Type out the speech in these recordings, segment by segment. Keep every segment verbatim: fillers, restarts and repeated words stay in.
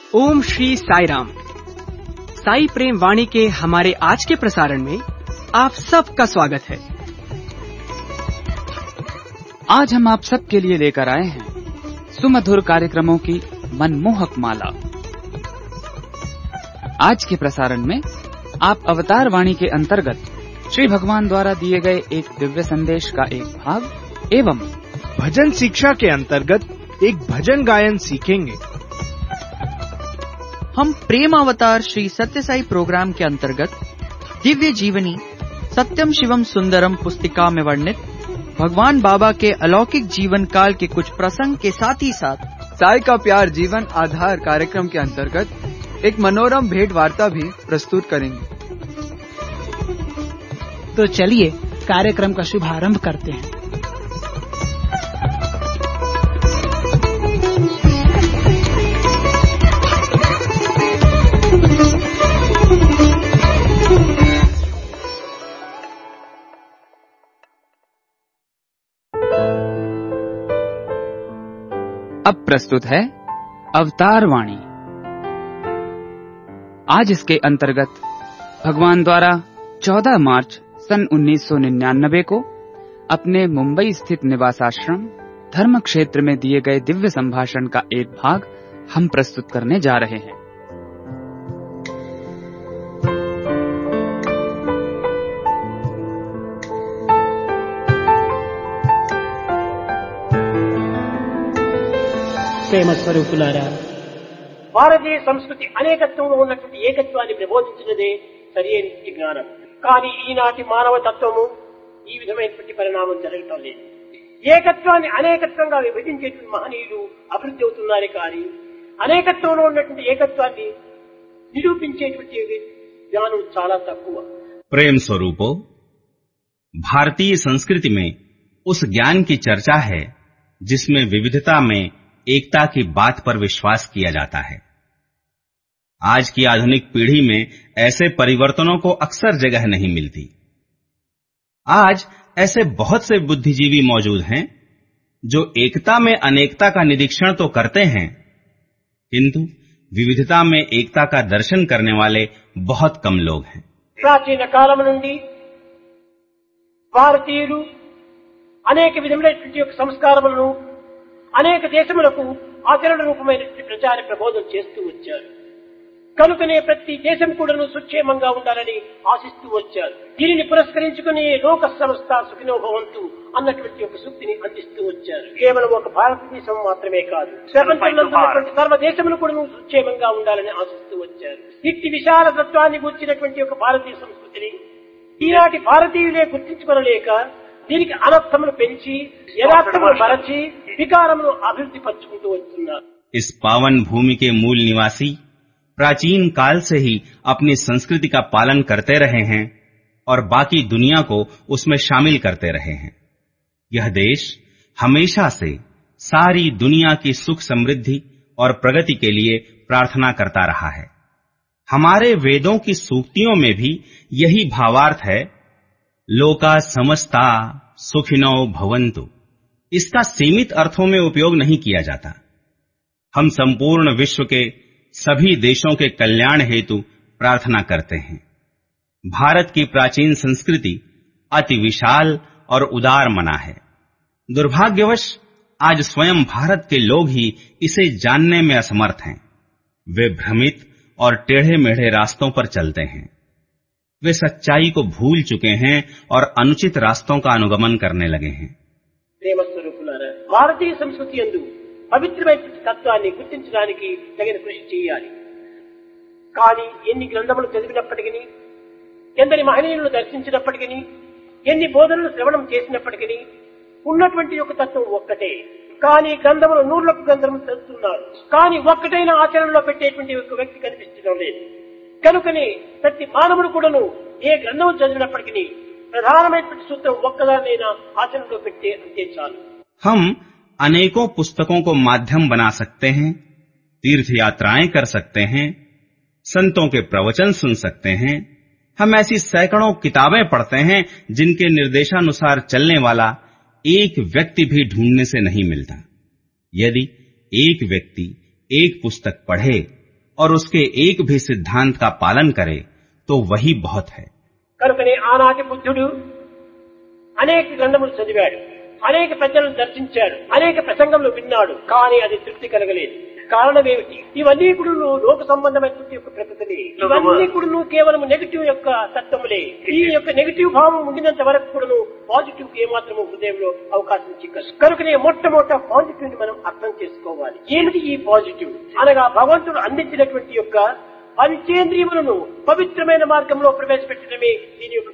ओम श्री साई राम। साई प्रेम वाणी के हमारे आज के प्रसारण में आप सबका स्वागत है। आज हम आप सबके लिए लेकर आए हैं सुमधुर कार्यक्रमों की मनमोहक माला। आज के प्रसारण में आप अवतार वाणी के अंतर्गत श्री भगवान द्वारा दिए गए एक दिव्य संदेश का एक भाग एवं भजन शिक्षा के अंतर्गत एक भजन गायन सीखेंगे। हम प्रेम अवतार श्री सत्य साई प्रोग्राम के अंतर्गत दिव्य जीवनी सत्यम शिवम सुंदरम पुस्तिका में वर्णित भगवान बाबा के अलौकिक जीवन काल के कुछ प्रसंग के साथ ही साथ साई का प्यार जीवन आधार कार्यक्रम के अंतर्गत एक मनोरम भेंट वार्ता भी प्रस्तुत करेंगे। तो चलिए कार्यक्रम का शुभारंभ करते हैं। अब प्रस्तुत है अवतार वाणी। आज इसके अंतर्गत भगवान द्वारा चौदह मार्च सन उन्नीस सौ निन्यानवे को अपने मुंबई स्थित निवासाश्रम धर्म क्षेत्र में दिए गए दिव्य संभाषण का एक भाग हम प्रस्तुत करने जा रहे हैं। ప్రేమ స్వరూపులారా, భారతీయ సంస్కృతి అనేకత్వంలో ఉన్నటువంటి ఏకత్వాన్ని ప్రబోధించినదే సరియైన జ్ఞానం. కానీ ఈనాటి మానవ తత్వము ఈ విధమైనటువంటి పరిణామం జరగటం లేదు. ఏకత్వాన్ని అనేకత్వంగా విభజించేటువంటి మహనీయులు అభివృద్ధి అవుతున్నారే కానీ అనేకత్వంలో ఉన్నటువంటి ఏకత్వాన్ని నిరూపించేటువంటి జ్ఞానం చాలా తక్కువ. प्रेम स्वरूपो, भारतीय संस्कृति में उस ज्ञान की चर्चा है जिसमें विविधता में एकता की बात पर विश्वास किया जाता है। आज की आधुनिक पीढ़ी में ऐसे परिवर्तनों को अक्सर जगह नहीं मिलती। आज ऐसे बहुत से बुद्धिजीवी मौजूद हैं जो एकता में अनेकता का निरीक्षण तो करते हैं, किंतु विविधता में एकता का दर्शन करने वाले बहुत कम लोग हैं। ప్రాచీన కాలం నుండి భారతీయులు అనేక విధములైనటువంటి యొక్క సంస్కారములను అనేక దేశములకు ఆచరణ రూపమైనటువంటి ప్రచార ప్రబోధం చేస్తూ వచ్చారు. కనుకనే ప్రతి దేశం కూడాను సుక్షేమంగా ఉండాలని ఆశిస్తూ వచ్చారు. దీనిని పురస్కరించుకుని లోక సంస్థ సుఖినో భవంతు అన్నటువంటి ఒక సూక్తిని అందిస్తూ వచ్చారు. కేవలం ఒక భారతదేశం మాత్రమే కాదు, ప్రపంచంలో ఉన్నటువంటి సర్వ దేశములు కూడాను సుక్షేమంగా ఉండాలని ఆశిస్తూ వచ్చారు. ఇట్టి విశాల తత్వాన్ని గుర్చినటువంటి ఒక భారతీయ సంస్కృతిని ఈనాటి భారతీయులే గుర్తించుకోలేక దీనికి అనర్థములు పెంచి యథార్థములు మరచి వికారమును అభివృద్ధి పరుచుకుంటూ వస్తున్నారు. इस पावन भूमि के मूल निवासी प्राचीन काल से ही अपनी संस्कृति का पालन करते रहे हैं और बाकी दुनिया को उसमें शामिल करते रहे हैं। यह देश हमेशा से सारी दुनिया की सुख समृद्धि और प्रगति के लिए प्रार्थना करता रहा है। हमारे वेदों की सूक्तियों में भी यही भावार्थ है, लोका समस्ता सुखिनो भवन्तु। इसका सीमित अर्थों में उपयोग नहीं किया जाता। हम संपूर्ण विश्व के सभी देशों के कल्याण हेतु प्रार्थना करते हैं। भारत की प्राचीन संस्कृति अति विशाल और उदार मना है। दुर्भाग्यवश आज स्वयं भारत के लोग ही इसे जानने में असमर्थ हैं। वे भ्रमित और टेढ़े मेढ़े रास्तों पर चलते हैं। वे सच्चाई को भूल चुके हैं और अनुचित रास्तों का अनुगमन करने लगे हैं। ప్రేమ స్వరూపులారా, భారతీయ సంస్కృతి యందు పవిత్రమైన తత్వాన్ని గుర్తించడానికి తగిన కృషి చేయాలి. కానీ ఎన్ని గ్రంథములు చదివినప్పటికీ, ఎందరి మహనీయులను దర్శించినప్పటికీ, ఎన్ని బోధనలు శ్రవణం చేసినప్పటికీ ఉన్నటువంటి ఒక తత్వం ఒక్కటే. కానీ గ్రంథములు నూర్లకు గ్రంథములు చదువుతున్నారు, కానీ ఒక్కటైన ఆచరణలో పెట్టేటువంటి ఒక వ్యక్తి కనిపించడం లేదు. కనుకనే ప్రతి మానవుడు కూడాను ఏ గ్రంథము చదివినప్పటికీ ప్రధానమైనటువంటి సూత్రం ఒక్కదానైనా ఆచరణలో పెట్టే అంతే చాలు. हम अनेकों पुस्तकों को माध्यम बना सकते हैं, तीर्थ यात्राएं कर सकते हैं, संतों के प्रवचन सुन सकते हैं। हम ऐसी सैकड़ों किताबें पढ़ते हैं जिनके निर्देशानुसार चलने वाला एक व्यक्ति भी ढूंढने से नहीं मिलता। यदि एक व्यक्ति एक पुस्तक पढ़े और उसके एक भी सिद्धांत का पालन करे तो वही बहुत है। కనుకనే ఆనాటి బుద్ధుడు అనేక గ్రంథములు చదివాడు, అనేక ప్రజలను దర్శించాడు, అనేక ప్రసంగములు విన్నాడు, కానీ అది తృప్తి కలగలేదు. కారణం ఏమిటి? ఇవన్నీ కూడా లోక సంబంధమైనటువంటి యొక్క ప్రకృతి, ఇవన్నీ కూడా కేవలం నెగటివ్ యొక్క తత్వములే. ఈ యొక్క నెగటివ్ భావం ఉండినంత వరకు కూడా పాజిటివ్ కి ఏమాత్రము హృదయంలో అవకాశం చిక్కదు. కనుకనే మొట్టమొదట పాజిటివ్ ని మనం అర్థం చేసుకోవాలి. ఏమిటి ఈ పాజిటివ్ అనగా భగవంతుడు అందించినటువంటి యొక్క పంచేంద్రియములను పవిత్రమైన మార్గంలో ప్రవేశపెట్టడమే దీని యొక్క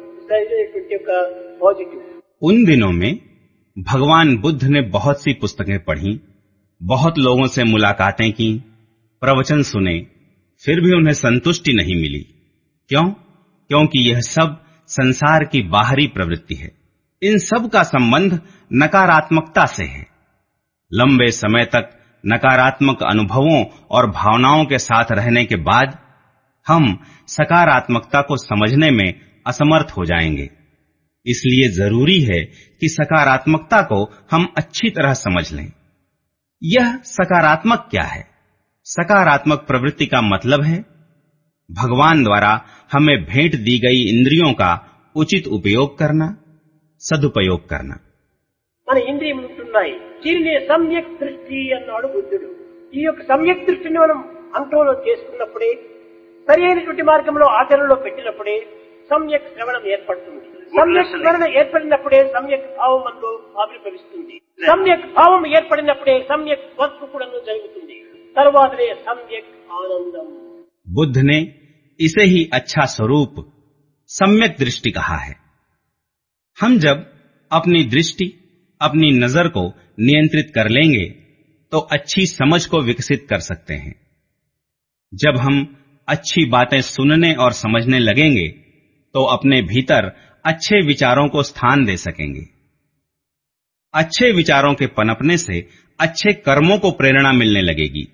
पॉजिटिव। उन दिनों में भगवान बुद्ध ने बहुत सी पुस्तकें पढ़ी, बहुत लोगों से मुलाकातें की, प्रवचन सुने, फिर भी उन्हें संतुष्टि नहीं मिली। क्यों? क्योंकि यह सब संसार की बाहरी प्रवृत्ति है। इन सब का संबंध नकारात्मकता से है। लंबे समय तक नकारात्मक अनुभवों और भावनाओं के साथ रहने के बाद हम सकारात्मकता को समझने में असमर्थ हो जाएंगे। इसलिए जरूरी है कि सकारात्मकता को हम अच्छी तरह समझ लें। यह सकारात्मक क्या है? सकारात्मक प्रवृत्ति का मतलब है भगवान द्वारा हमें भेंट दी गई इंद्रियों का उचित उपयोग करना, सदुपयोग करना। మన ఇంద్రియములు ఉన్నాయి, దీనిని సమ్యక్ దృష్టి అన్నాడు బుద్ధుడు. ఈ యొక్క సమ్యక్ దృష్టిని మనం అంటోలో చేసుకున్నప్పుడే, సరి అయినటువంటి మార్గంలో ఆచరణలో పెట్టినప్పుడే సమ్యక్ శ్రవణం ఏర్పడుతుంది. సమ్యక్ శ్రవణ ఏర్పడినప్పుడే సమ్యక్ భావం మనలో ఆవిర్భవిస్తుంది. సమ్యక్ భావం ఏర్పడినప్పుడే సమ్యక్ వస్తు కూడా జరుగుతుంది. తరువాతనే సమ్యక్ ఆనందం। बुद्ध ने इसे ही अच्छा स्वरूप सम्यक दृष्टि कहा है। हम जब अपनी दृष्टि, अपनी नजर को नियंत्रित कर लेंगे तो अच्छी समझ को विकसित कर सकते हैं। जब हम अच्छी बातें सुनने और समझने लगेंगे तो अपने भीतर अच्छे विचारों को स्थान दे सकेंगे। अच्छे विचारों के पनपने से अच्छे कर्मों को प्रेरणा मिलने लगेगी।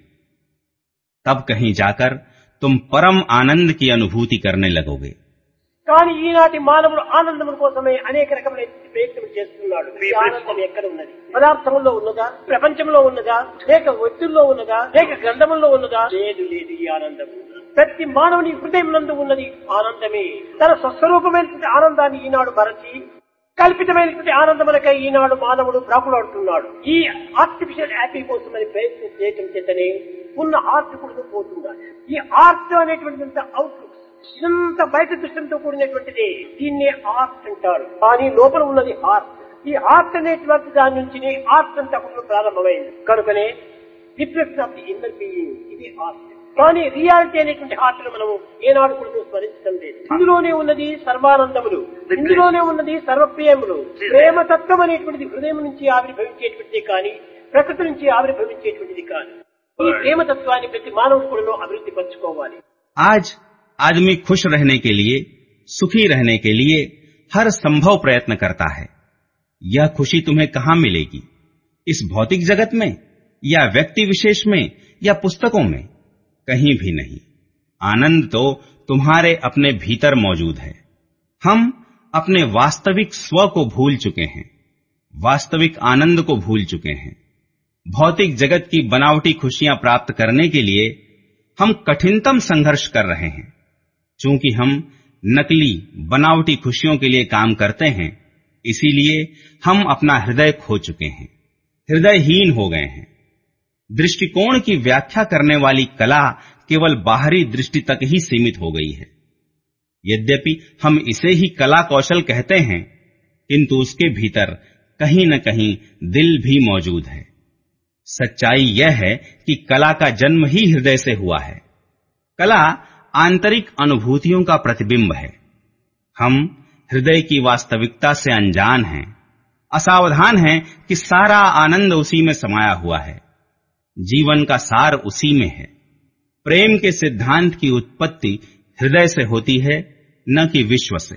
तब कहीं जाकर तुम परम आनंद की अनुभूति करने लगोगे। కానీ ఈనాటి మానవుడు ఆనందం కోసమే అనేక రకమైన ప్రయత్నం చేస్తున్నాడు। ఈ ఆనందం ఎక్కడ ఉన్నది? పదార్థంలో ఉన్నదా? ప్రపంచంలో ఉన్నదా? లేక వ్యక్తుల్లో ఉన్నదా? లేక గ్రంథముల్లో ఉన్నదా? లేదు లేదు ఈ ఆనందం ప్రతి మానవుని హృదయం నందు ఉన్నది ఆనందమే। తన స్వస్వరూపమైనటువంటి ఆనందాన్ని ఈనాడు మరచి కల్పితమైనటువంటి ఆనందములకై ఈనాడు మానవుడు ప్రాకులాడుతున్నాడు। ఈ ఆర్టిఫిషియల్ హ్యాపీ కోసం అని ప్రయత్నం చేయటం చేతనే ఉన్న ఆర్ట్ కూడా పోతున్నాడు। ఈ ఆర్ట్ అనేటువంటిదంతా అవుట్లుక్, ఇంత బయట దృష్టితో కూడినటువంటిది, దీన్నే ఆర్ట్ అంటారు। కానీ లోపల ఉన్నది హార్ట్। ఈ హార్ట్ అనేటువంటి దాని నుంచి ఆర్ట్ అంతా కూడా ప్రారంభమైంది। కనుకనే reflection of the inner being, ఇది ఆర్ట్। కానీ రియాలిటీ అనేటువంటి హార్ట్ ను మనం ఏనాడు కూడా స్మరించడం లేదు। ఇందులోనే ఉన్నది సర్వానందములు, ఇందులోనే ఉన్నది సర్వప్రియములు। ప్రేమతత్వం అనేటువంటిది హృదయం నుంచి ఆవిర్భవించేటువంటిది కానీ ప్రకృతి నుంచి ఆవిర్భవించేటువంటిది కాదు। ఈ ప్రేమతత్వాన్ని ప్రతి మానవుడు కూడా అభివృద్ధి పరచుకోవాలి। आज आदमी खुश रहने के लिए, सुखी रहने के लिए हर संभव प्रयत्न करता है। यह खुशी तुम्हें कहां मिलेगी? इस भौतिक जगत में या व्यक्ति विशेष में या पुस्तकों में? कहीं भी नहीं। आनंद तो तुम्हारे अपने भीतर मौजूद है। हम अपने वास्तविक स्व को भूल चुके हैं, वास्तविक आनंद को भूल चुके हैं। भौतिक जगत की बनावटी खुशियां प्राप्त करने के लिए हम कठिनतम संघर्ष कर रहे हैं। चूंकि हम नकली बनावटी खुशियों के लिए काम करते हैं, इसीलिए हम अपना हृदय खो चुके हैं, हृदयहीन हो गए हैं। दृष्टिकोण की व्याख्या करने वाली कला केवल बाहरी दृष्टि तक ही सीमित हो गई है। यद्यपि हम इसे ही कला कौशल कहते हैं, किंतु उसके भीतर कहीं न कहीं दिल भी मौजूद है। सच्चाई यह है कि कला का जन्म ही हृदय से हुआ है। कला आंतरिक अनुभूतियों का प्रतिबिंब है। हम हृदय की वास्तविकता से अनजान हैं, असावधान हैं कि सारा आनंद उसी में समाया हुआ है। जीवन का सार उसी में है। प्रेम के सिद्धांत की उत्पत्ति हृदय से होती है, न कि विश्व से।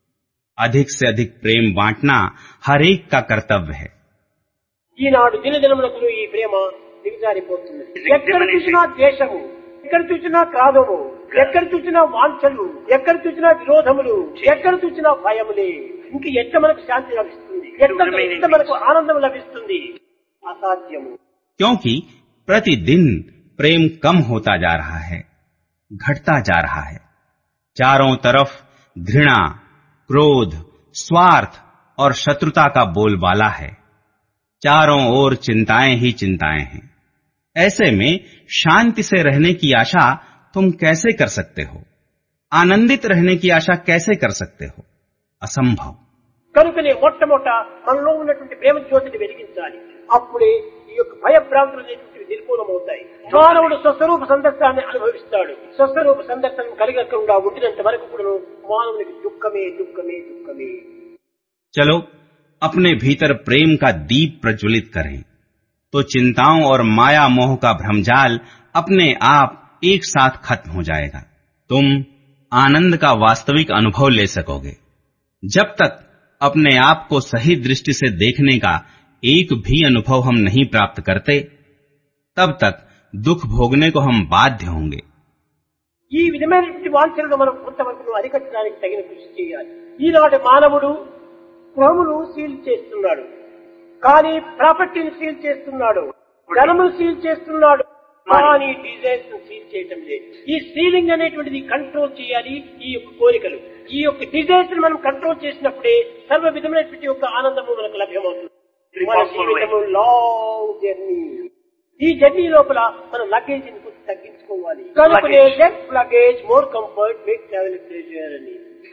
अधिक से अधिक प्रेम बांटना हर एक का कर्तव्य है। ఈనాడు దినదినములకు ఈ ప్రేమ దిగజారిపోతున్నది। ఎక్కడ చూసినా ద్వేషము, ఎక్కడ చూసినా క్రోధము, ఎక్కడ చూసినా వాంఛలు, ఎక్కడ చూసినా విరోధములు, ఎక్కడ చూసినా భయములే। ఇంక ఎట్ట మనకు శాంతి లభిస్తుంది? ఎట్ట మనకు ఆనందం లభిస్తుంది? అసాధ్యము। क्योंकि प्रतिदिन प्रेम कम होता जा रहा है, घटता जा रहा है। चारों तरफ घृणा, क्रोध, स्वार्थ और शत्रुता का बोलबाला है। चारों ओर चिंताएं ही चिंताएं हैं। ऐसे में शांति से रहने की आशा तुम कैसे कर सकते हो? आनंदित रहने की आशा कैसे कर सकते हो? असंभव। కనుకనే మొట్టమొదట మనలో ఉన్నటువంటి ప్రేమ జ్యోతిని వెలిగించాలి. అప్పుడే ఈ యొక్క భయభ్రాంతులు అనేటువంటివి నిర్మూలమవుతాయి. మానవుడు స్వస్వరూప సందర్శనాన్ని అనుభవిస్తాడు. స్వస్వరూప సందర్శనం కలిగకుండా ఉండినంత వరకు కూడా మానవునికి దుఃఖమే దుఃఖమే దుఃఖమే. चलो अपने भीतर प्रेम का दीप प्रज्वलित करें, तो चिंताओं और माया मोह का भ्रमजाल अपने आप एक साथ खत्म हो जाएगा। तुम आनंद का वास्तविक अनुभव ले सकोगे। जब तक अपने आप को सही दृष्टि से देखने का एक भी अनुभव हम नहीं प्राप्त करते, तब तक दुख भोगने को हम बाध्य होंगे। ఈ విధమైనటువంటి వాంఛలను మనం కొంతవరకు అరికట్టడానికి తగిన కృషి చేయాలి. ఈనాటి మానవుడు గృహమును సీల్ చేస్తున్నాడు, కానీ ప్రాపర్టీని సీల్ చేస్తున్నాడు, ధనమును సీల్ చేస్తున్నాడు, కానీ డిజైర్స్ ను సీల్ చేయటం లేదు. ఈ సీలింగ్ అనేటువంటిది కంట్రోల్ చేయాలి. ఈ యొక్క కోరికలు, ఈ యొక్క డిజైర్స్ ను మనం కంట్రోల్ చేసినప్పుడే సర్వ విధమైనటువంటి యొక్క ఆనందము మనకు లభ్యమవుతుంది. మన జీవితము లాంగ్ జర్నీ. ఈ జర్నీ లోపల మన లగేజ్ ని తగ్గించుకోవాలి. కనుకనే less luggage more comfort make travel pleasure అని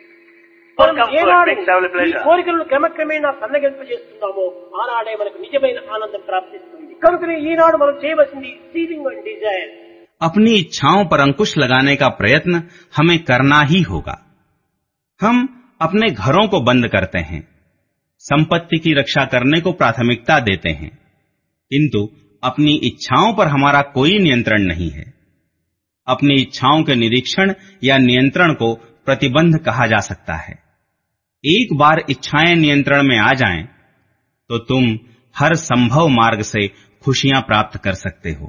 కోరికలను క్రమక్రమేణా సన్నగింపజేస్తున్నామో ఆనాడే మనకు నిజమైన ఆనందం ప్రాప్తిస్తుంది. కనుకనే ఈనాడు మనం చేయవలసింది సీలింగ్ అండ్ డిజైర్. अपनी इच्छाओं पर अंकुश लगाने का प्रयत्न हमें करना ही होगा। हम अपने घरों को बंद करते हैं, संपत्ति की रक्षा करने को प्राथमिकता देते हैं, किंतु अपनी इच्छाओं पर हमारा कोई नियंत्रण नहीं है। अपनी इच्छाओं के निरीक्षण या नियंत्रण को प्रतिबंध कहा जा सकता है। एक बार इच्छाएं नियंत्रण में आ जाएं, तो तुम हर संभव मार्ग से खुशियां प्राप्त कर सकते हो।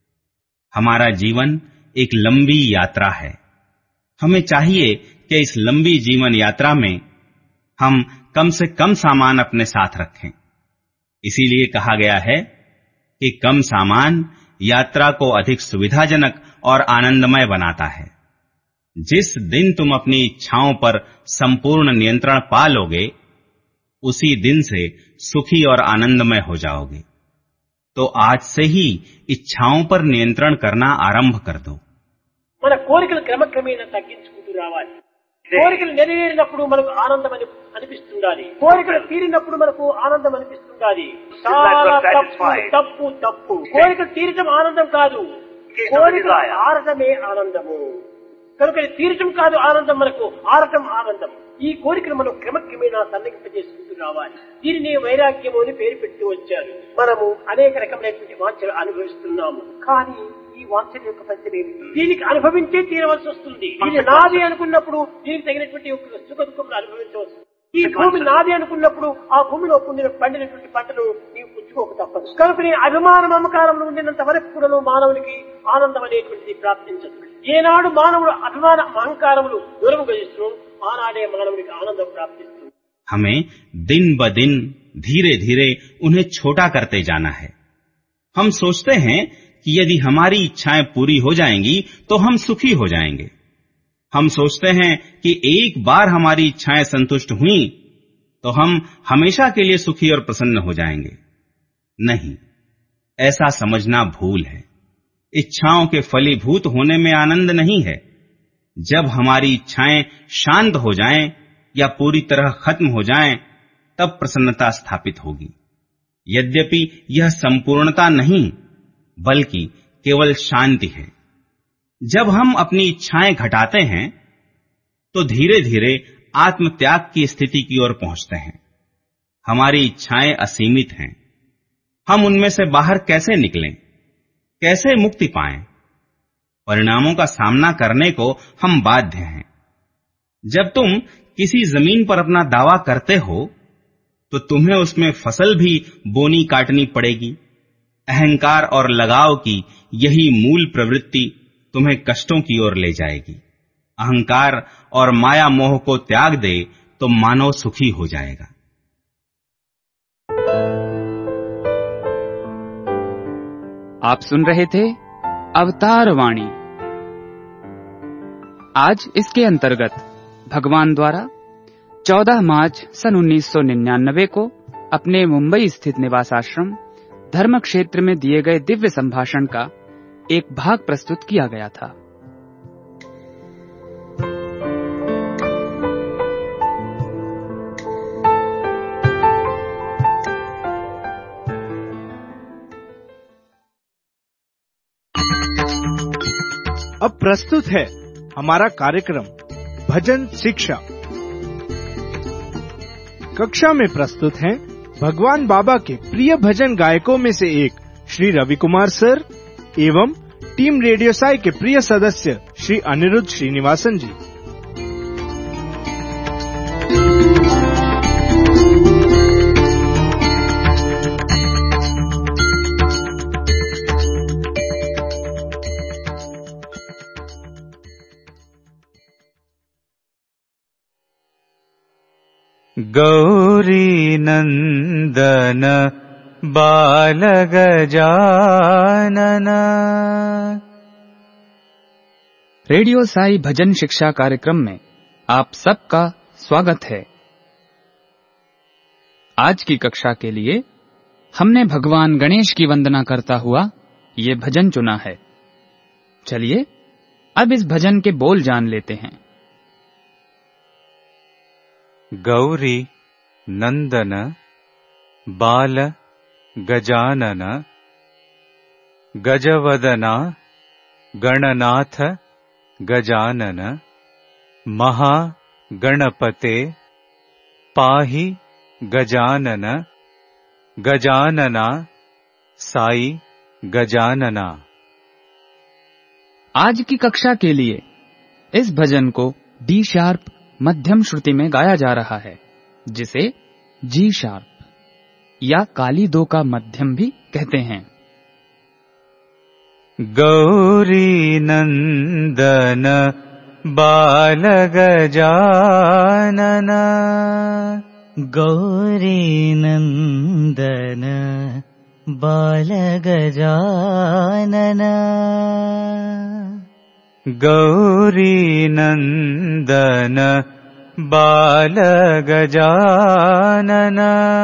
हमारा जीवन एक लंबी यात्रा है। हमें चाहिए कि इस लंबी जीवन यात्रा में हम कम से कम सामान अपने साथ रखें। इसीलिए कहा गया है कि कम सामान यात्रा को अधिक सुविधाजनक और आनंदमय बनाता है। जिस दिन तुम अपनी इच्छाओं पर संपूर्ण नियंत्रण पा लोगे, उसी दिन से सुखी और आनंदमय हो जाओगे। तो आज से ही इच्छाओं पर नियंत्रण करना आरंभ कर दो। మన కోరికలు క్రమక్రమేణా తగ్గించుకుంటూ రావాలి. కోరికలు నెరవేరినప్పుడు మనకు ఆనందం అనిపిస్తుండాలి. కోరికలు తీరినప్పుడు మనకు ఆనందం అనిపిస్తుండాలి. చాలా తప్పు తప్పు తప్పు. కోరికలు తీరటం ఆనందం కాదు, కోరికలు ఆరటమే ఆనందము. కనుక తీరటం కాదు ఆనందం, మనకు ఆరటం ఆనందం. ఈ కోరికను మనం క్రమక్రమేణా సన్నగింపజేసుకుంటూ రావాలి. దీనిని వైరాగ్యము అని పేరు పెట్టి వచ్చారు. మనము అనేక రకమైనటువంటి వాంఛలు అనుభవిస్తున్నాము, కానీ ఈ వాంఛల యొక్క ఫలితం ఏమిటి? దీనికి అనుభవించే తీరవలసి వస్తుంది. ఇది నాది అనుకున్నప్పుడు దీనికి తగినటువంటి సుఖ దుఃఖములు అనుభవించవచ్చు. ఈ భూమి నాది అనుకున్నప్పుడు ఆ భూమిలో పొందిన పండినటువంటి పంటను నీవు పుచ్చుకోక తప్పదు. కనుక నీ అభిమాన మమకారంలో ఉండినంత వరకు కూడా మానవునికి ఆనందం అనేటువంటిది ప్రాప్తించదు. ఏనాడు మానవుడు అభిమాన అహంకారములు దూరము గజిస్తూ ఆనాడే మానవునికి ఆనందం ప్రాప్తిస్తుంది. हमें दिन ब दिन धीरे धीरे उन्हें छोटा करते जाना है। हम सोचते हैं कि यदि हमारी इच्छाएं पूरी हो जाएंगी तो हम सुखी हो जाएंगे। हम सोचते हैं कि एक बार हमारी इच्छाएं संतुष्ट हुई तो हम हमेशा के लिए सुखी और प्रसन्न हो जाएंगे। नहीं, ऐसा समझना भूल है। इच्छाओं के फलीभूत होने में आनंद नहीं है। जब हमारी इच्छाएं शांत हो जाएं या पूरी तरह खत्म हो जाएं, तब प्रसन्नता स्थापित होगी। यद्यपि यह संपूर्णता नहीं, बल्कि केवल शांति है। जब हम अपनी इच्छाएं घटाते हैं तो धीरे धीरे आत्मत्याग की स्थिति की ओर पहुंचते हैं। हमारी इच्छाएं असीमित हैं। हम उनमें से बाहर कैसे निकलें, कैसे मुक्ति पाएं? परिणामों का सामना करने को हम बाध्य हैं। जब तुम किसी जमीन पर अपना दावा करते हो तो तुम्हें उसमें फसल भी बोनी काटनी पड़ेगी। अहंकार और लगाव की यही मूल प्रवृत्ति तुम्हें कष्टों की ओर ले जाएगी। अहंकार और माया मोह को त्याग दे तो मानव सुखी हो जाएगा। आप सुन रहे थे अवतार वाणी। आज इसके अंतर्गत भगवान द्वारा चौदह मार्च सन उन्नीस सौ निन्यानवे को अपने मुंबई स्थित निवास आश्रम धर्म क्षेत्र में दिए गए दिव्य संभाषण का एक भाग प्रस्तुत किया गया था। अब प्रस्तुत है हमारा कार्यक्रम भजन शिक्षा। कक्षा में प्रस्तुत हैं भगवान बाबा के प्रिय भजन गायकों में से एक श्री रवि कुमार सर एवं टीम रेडियो साई के प्रिय सदस्य श्री अनिरुद्ध श्रीनिवासन जी। गौरी नंदन बाल गजानन। रेडियो साई भजन शिक्षा कार्यक्रम में आप सबका स्वागत है। आज की कक्षा के लिए हमने भगवान गणेश की वंदना करता हुआ ये भजन चुना है। चलिए अब इस भजन के बोल जान लेते हैं। गौरी नंदन बाल गजानन गजवदना गणनाथ गजानन महागणपते पाहि गजानन गजानना साई गजानना। आज की कक्षा के लिए इस भजन को डी शार्प मध्यम श्रुति में गाया जा रहा है, जिसे जी शार्प या काली दो का मध्यम भी कहते हैं। गौरी नंदन बाल गजानन गौरी नंदन बाल गजानन गौरी नंदन बाल गजानन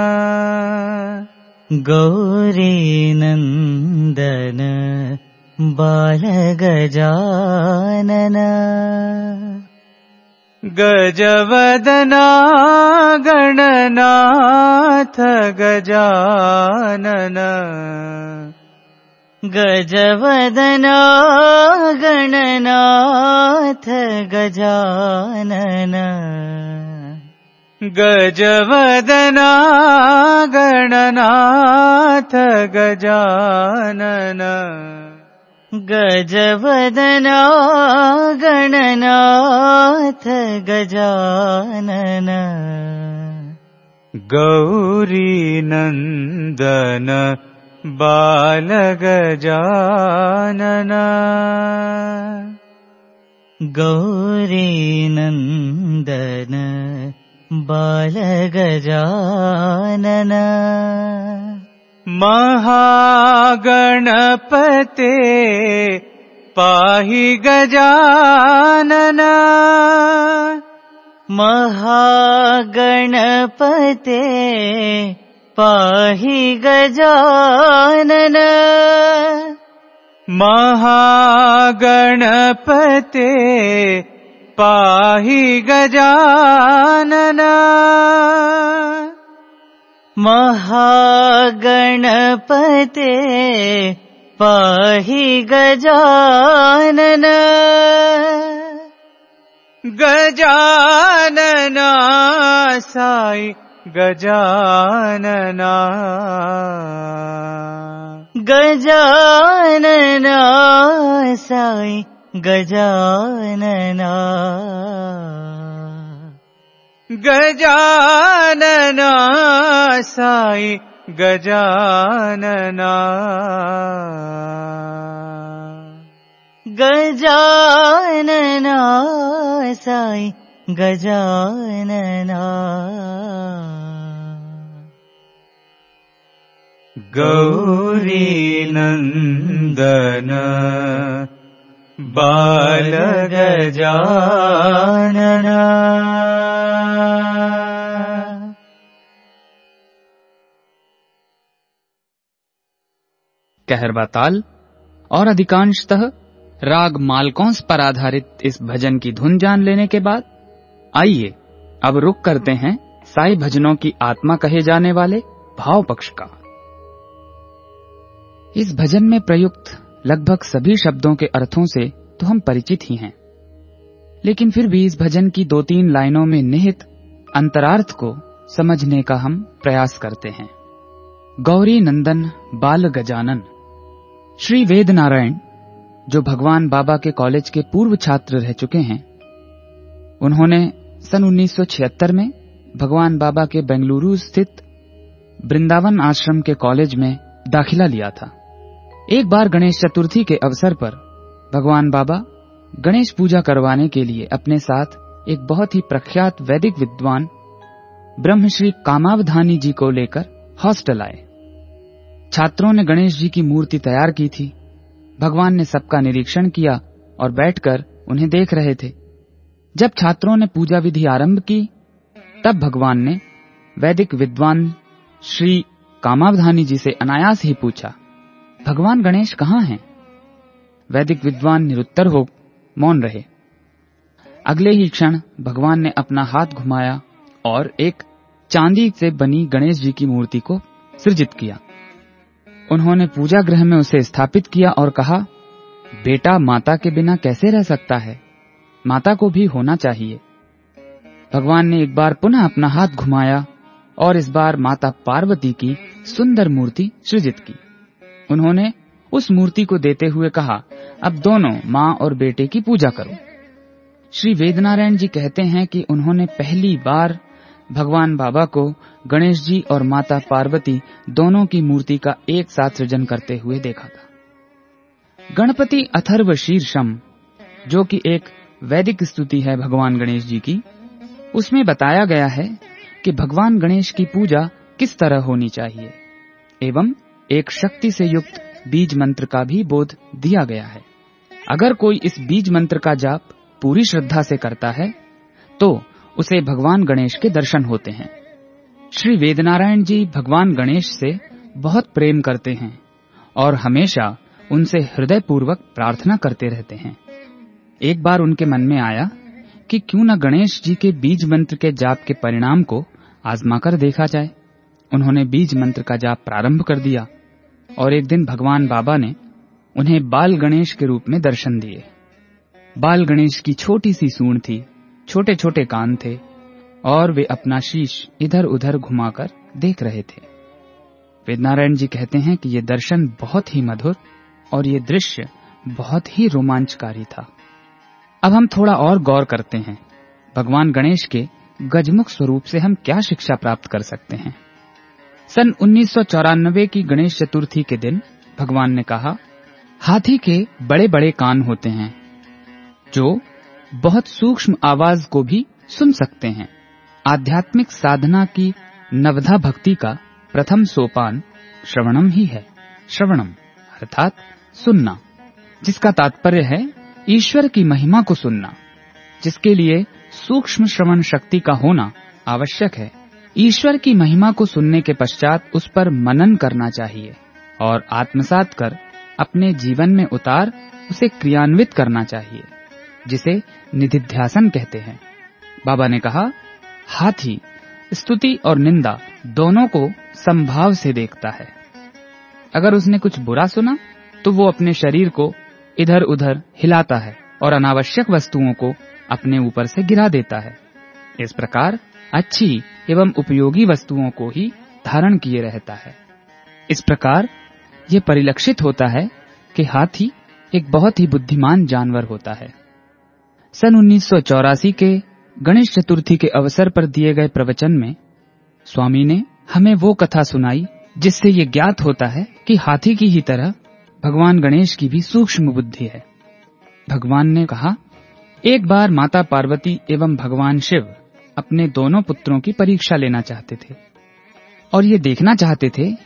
गौरी नंदन बाल गजानन गजवदना गणनाथ गजानन गजवदना गणनाथ गजानन गजवदना गणनाथ गजानन गजवदना गणनाथ गजानन गौरी नंदन बाल गजानन गौरी नंदन बाल गजानन महागणपते पाहि गजानन महागणपते पाहि गजानन महागणपते पाहि गजानन महागणपते पाहि गजानन गजानना साई गजानना गजानना साई गजानना गजानना साई गजानना गजानना साई गजानना गौरी नंदन बाल गजानन। कहरवा ताल और अधिकांशतः राग मालकौंस पर आधारित इस भजन की धुन जान लेने के बाद आइए अब रुक करते हैं साई भजनों की आत्मा कहे जाने वाले भाव पक्ष का। इस भजन में प्रयुक्त लगभग सभी शब्दों के अर्थों से तो हम परिचित ही हैं, लेकिन फिर भी इस भजन की दो तीन लाइनों में निहित अंतरार्थ को समझने का हम प्रयास करते हैं। गौरी नंदन बाल गजानन। श्री वेद नारायण, जो भगवान बाबा के कॉलेज के पूर्व छात्र रह चुके हैं, उन्होंने सन उन्नीस सौ छिहत्तर में भगवान बाबा के बेंगलुरु स्थित वृंदावन आश्रम के कॉलेज में दाखिला लिया था। एक बार गणेश चतुर्थी के अवसर पर भगवान बाबा गणेश पूजा करवाने के लिए अपने साथ एक बहुत ही प्रख्यात वैदिक विद्वान ब्रह्मश्री कामावधानी जी को लेकर हॉस्टल आए। छात्रों ने गणेश जी की मूर्ति तैयार की थी। भगवान ने सबका निरीक्षण किया और बैठकर उन्हें देख रहे थे। जब छात्रों ने पूजा विधि आरंभ की, तब भगवान ने वैदिक विद्वान श्री कामावधानी जी से अनायास ही पूछा, भगवान गणेश कहाँ हैं? वैदिक विद्वान निरुत्तर हो मौन रहे। अगले ही क्षण भगवान ने अपना हाथ घुमाया और एक चांदी से बनी गणेश जी की मूर्ति को सृजित किया। उन्होंने पूजा गृह में उसे स्थापित किया और कहा, बेटा माता के बिना कैसे रह सकता है? माता को भी होना चाहिए। भगवान ने एक बार पुनः अपना हाथ घुमाया और इस बार माता पार्वती की सुंदर मूर्ति सृजित की। उन्होंने उस मूर्ति को देते हुए कहा, अब दोनों माँ और बेटे की पूजा करो। श्री वेदनारायण जी कहते हैं कि उन्होंने पहली बार भगवान बाबा को गणेश जी और माता पार्वती दोनों की मूर्ति का एक साथ सृजन करते हुए देखा था। गणपति अथर्व शीर्षम, जो कि एक वैदिक स्तुति है भगवान गणेश जी की, उसमें बताया गया है कि भगवान गणेश की पूजा किस तरह होनी चाहिए एवं एक शक्ति से युक्त बीज मंत्र का भी बोध दिया गया है। अगर कोई इस बीज मंत्र का जाप पूरी श्रद्धा से करता है तो उसे भगवान गणेश के दर्शन होते हैं। श्री वेदनारायण जी भगवान गणेश से बहुत प्रेम करते हैं और हमेशा उनसे हृदय पूर्वक प्रार्थना करते रहते हैं। एक बार उनके मन में आया कि क्यों न गणेश जी के बीज मंत्र के जाप के परिणाम को आजमाकर देखा जाए। उन्होंने बीज मंत्र का जाप प्रारंभ कर दिया और एक दिन भगवान बाबा ने उन्हें बाल गणेश के रूप में दर्शन दिए। बाल गणेश की छोटी सी सूंड थी, छोटे छोटे कान थे और वे अपना शीश इधर उधर घुमाकर देख रहे थे। वेदनारायण जी कहते हैं कि ये दर्शन बहुत ही मधुर और ये दृश्य बहुत ही रोमांचकारी था। अब हम थोड़ा और गौर करते हैं, भगवान गणेश के गजमुख स्वरूप से हम क्या शिक्षा प्राप्त कर सकते हैं। सन उन्नीस सौ चौरानवे की गणेश चतुर्थी के दिन भगवान ने कहा, हाथी के बड़े बड़े कान होते हैं जो बहुत सूक्ष्म आवाज को भी सुन सकते हैं। आध्यात्मिक साधना की नवधा भक्ति का प्रथम सोपान श्रवणम ही है। श्रवणम अर्थात सुनना, जिसका तात्पर्य है ईश्वर की महिमा को सुनना, जिसके लिए सूक्ष्म श्रवण शक्ति का होना आवश्यक है। ईश्वर की महिमा को सुनने के पश्चात उस पर मनन करना चाहिए और आत्मसात कर अपने जीवन में उतार उसे क्रियान्वित करना चाहिए, जिसे निधिध्यासन कहते हैं। बाबा ने कहा, हाथी स्तुति और निंदा दोनों को संभाव से देखता है। अगर उसने कुछ बुरा सुना तो वो अपने शरीर को इधर उधर हिलाता है और अनावश्यक वस्तुओं को अपने ऊपर से गिरा देता है। इस प्रकार अच्छी एवं उपयोगी वस्तुओं को ही धारण किए रहता है। इस प्रकार ये परिलक्षित होता है कि हाथी एक बहुत ही बुद्धिमान जानवर होता है। सन उन्नीस सौ चौरासी के गणेश चतुर्थी के अवसर पर दिए गए प्रवचन में स्वामी ने हमें वो कथा सुनाई जिससे ये ज्ञात होता है कि हाथी की ही तरह भगवान गणेश की भी सूक्ष्म बुद्धि है। भगवान ने कहा, एक बार माता पार्वती एवं भगवान शिव अपने दोनों पुत्रों की परीक्षा लेना चाहते थे और ये देखना चाहते थे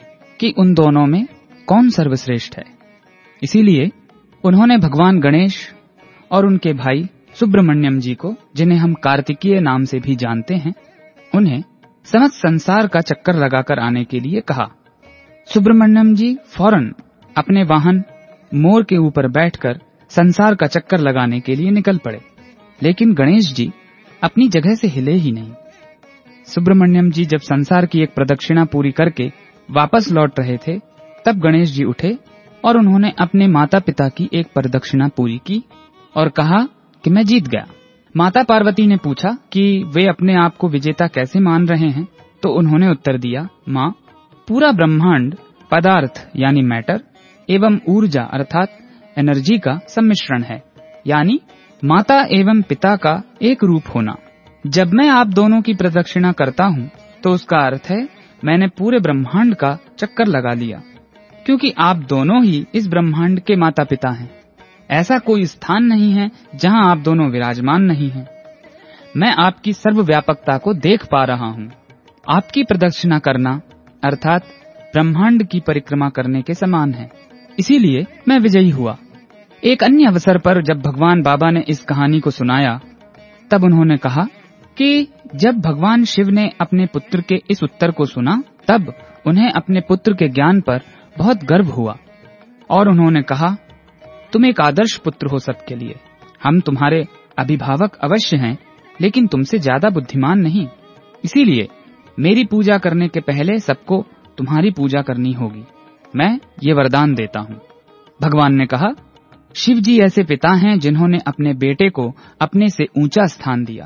कि उन दोनों में कौन सर्वश्रेष्ठ है। इसीलिए उन्होंने भगवान गणेश और उनके भाई सुब्रमण्यम जी को, जिन्हें हम कार्तिकीय नाम से भी जानते हैं, उन्हें समस्त संसार का चक्कर लगाकर आने के लिए कहा। सुब्रमण्यम जी फौरन अपने वाहन मोर के ऊपर बैठकर संसार का चक्कर लगाने के लिए निकल पड़े, लेकिन गणेश जी अपनी जगह से हिले ही नहीं। सुब्रमण्यम जी जब संसार की एक प्रदक्षिणा पूरी करके वापस लौट रहे थे, तब गणेश जी उठे और उन्होंने अपने माता पिता की एक प्रदक्षिणा पूरी की और कहा कि मैं जीत गया। माता पार्वती ने पूछा कि वे अपने आप को विजेता कैसे मान रहे हैं, तो उन्होंने उत्तर दिया, माँ, पूरा ब्रह्मांड पदार्थ यानी मैटर एवं ऊर्जा अर्थात एनर्जी का सम्मिश्रण है, यानी माता एवं पिता का एक रूप होना। जब मैं आप दोनों की प्रदक्षिणा करता हूँ तो उसका अर्थ है मैंने पूरे ब्रह्मांड का चक्कर लगा लिया, क्योंकि आप दोनों ही इस ब्रह्मांड के माता पिता हैं। ऐसा कोई स्थान नहीं है जहां आप दोनों विराजमान नहीं हैं। मैं आपकी सर्वव्यापकता को देख पा रहा हूं। आपकी प्रदक्षिणा करना अर्थात ब्रह्मांड की परिक्रमा करने के समान है, इसीलिए मैं विजयी हुआ। एक अन्य अवसर पर जब भगवान बाबा ने इस कहानी को सुनाया, तब उन्होंने कहा कि जब भगवान शिव ने अपने पुत्र के इस उत्तर को सुना, तब उन्हें अपने पुत्र के ज्ञान पर बहुत गर्व हुआ और उन्होंने कहा, तुम एक आदर्श पुत्र हो सबके लिए। हम तुम्हारे अभिभावक अवश्य हैं, लेकिन तुमसे ज्यादा बुद्धिमान नहीं। इसीलिए मेरी पूजा करने के पहले सबको तुम्हारी पूजा करनी होगी। मैं ये वरदान देता हूँ। भगवान ने कहा, शिव जी ऐसे पिता हैं जिन्होंने अपने बेटे को अपने से ऊंचा स्थान दिया।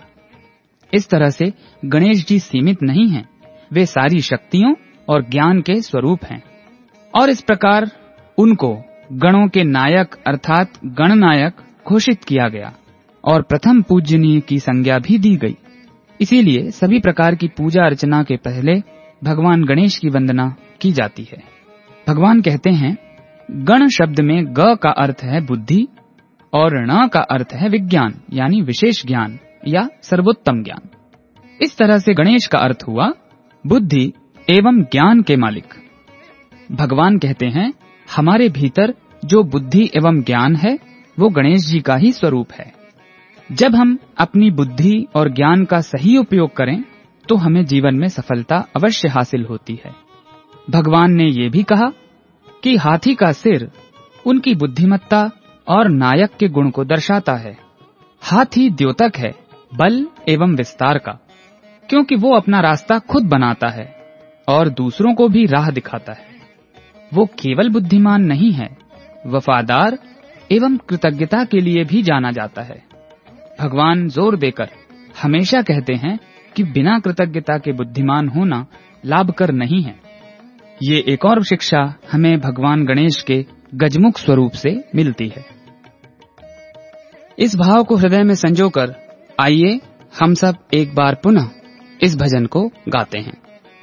इस तरह से गणेश जी सीमित नहीं हैं, वे सारी शक्तियों और ज्ञान के स्वरूप हैं। और इस प्रकार उनको गणों के नायक अर्थात गणनायक घोषित किया गया और प्रथम पूजनीय की संज्ञा भी दी गई। इसीलिए सभी प्रकार की पूजा अर्चना के पहले भगवान गणेश की वंदना की जाती है। भगवान कहते हैं, गण शब्द में ग का अर्थ है बुद्धि और ण का अर्थ है विज्ञान यानी विशेष ज्ञान या सर्वोत्तम ज्ञान। इस तरह से गणेश का अर्थ हुआ बुद्धि एवं ज्ञान के मालिक। भगवान कहते हैं, हमारे भीतर जो बुद्धि एवं ज्ञान है वो गणेश जी का ही स्वरूप है। जब हम अपनी बुद्धि और ज्ञान का सही उपयोग करें तो हमें जीवन में सफलता अवश्य हासिल होती है। भगवान ने ये भी कहा कि हाथी का सिर उनकी बुद्धिमत्ता और नायक के गुण को दर्शाता है। हाथी द्योतक है बल एवं विस्तार का, क्योंकि वो अपना रास्ता खुद बनाता है और दूसरों को भी राह दिखाता है। वो केवल बुद्धिमान नहीं है, वफादार एवं कृतज्ञता के लिए भी जाना जाता है। भगवान जोर देकर हमेशा कहते हैं कि बिना कृतज्ञता के बुद्धिमान होना लाभकर नहीं है। ये एक और शिक्षा हमें भगवान गणेश के गजमुख स्वरूप से मिलती है। इस भाव को हृदय में संजोकर आइए हम सब एक बार पुनः इस भजन को गाते हैं।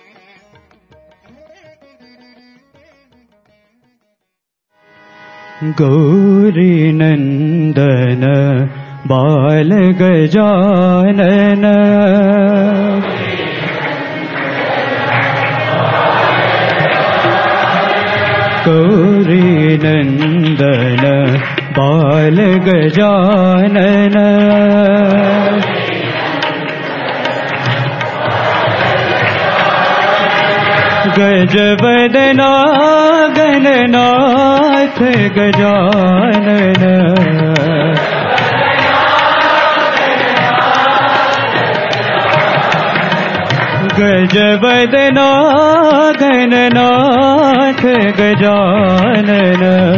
गौरी नंदन बाल गजानन गौरी नंदन बाल गजानन गजवदना गणनाथ गजानन गजवदना गणनाथ गजानन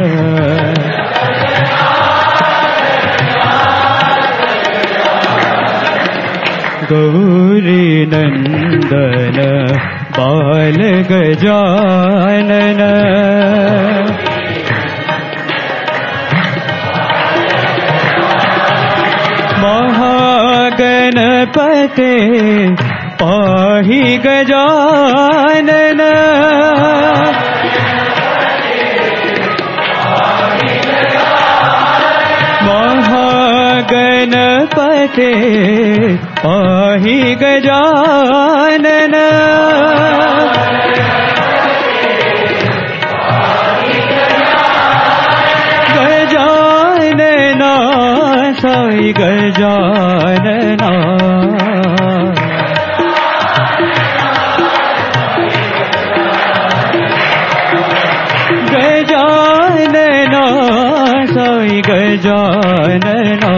गौरी नंदन बाल गजानन महागणपते पाहि गजानन महागणपते पाहि गजानन साई गजानना गजानना साई गजानना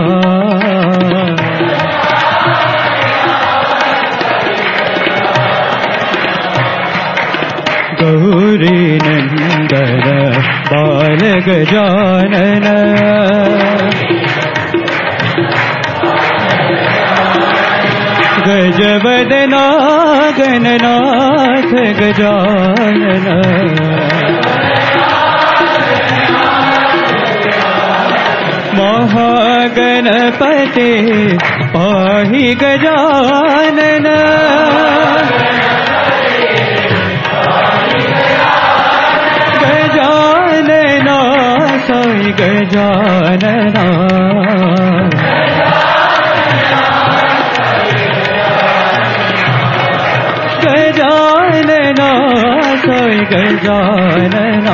गौरी नंदन बाल गजानन गजवदना गणनाथ गजानन महागणपते पाहि गजानन गजानना साई गजानना गजानना साई गजानना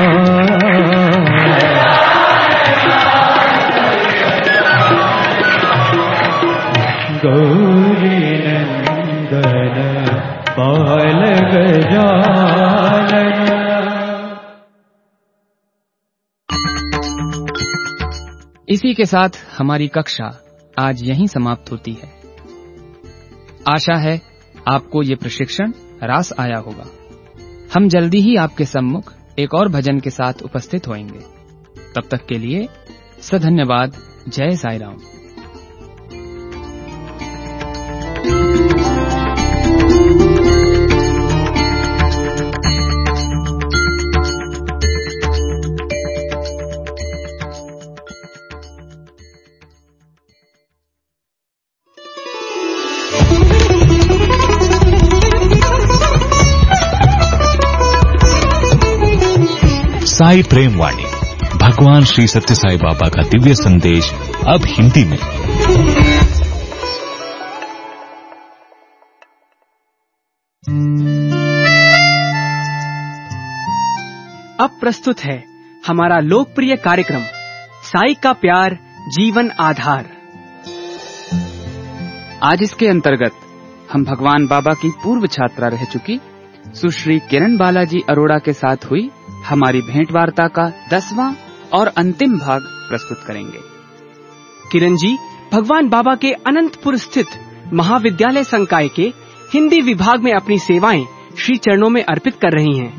गौरी नंदन बाल गजानन। इसी के साथ हमारी कक्षा आज यहीं समाप्त होती है। आशा है आपको ये प्रशिक्षण रास आया होगा। हम जल्दी ही आपके सम्मुख एक और भजन के साथ उपस्थित होंगे। तब तक के लिए सधन्यवाद। जय साई राम। साई प्रेम वाणी, भगवान श्री सत्य साई बाबा का दिव्य संदेश अब हिंदी में। अब प्रस्तुत है हमारा लोकप्रिय कार्यक्रम साई का प्यार जीवन आधार। आज इसके अंतर्गत हम भगवान बाबा की पूर्व छात्रा रह चुकी सुश्री किरण बालाजी अरोड़ा के साथ हुई हमारी भेंट वार्ता का दसवां और अंतिम भाग प्रस्तुत करेंगे। किरण जी भगवान बाबा के अनंतपुर स्थित महाविद्यालय संकाय के हिंदी विभाग में अपनी सेवाएं श्री चरणों में अर्पित कर रही हैं।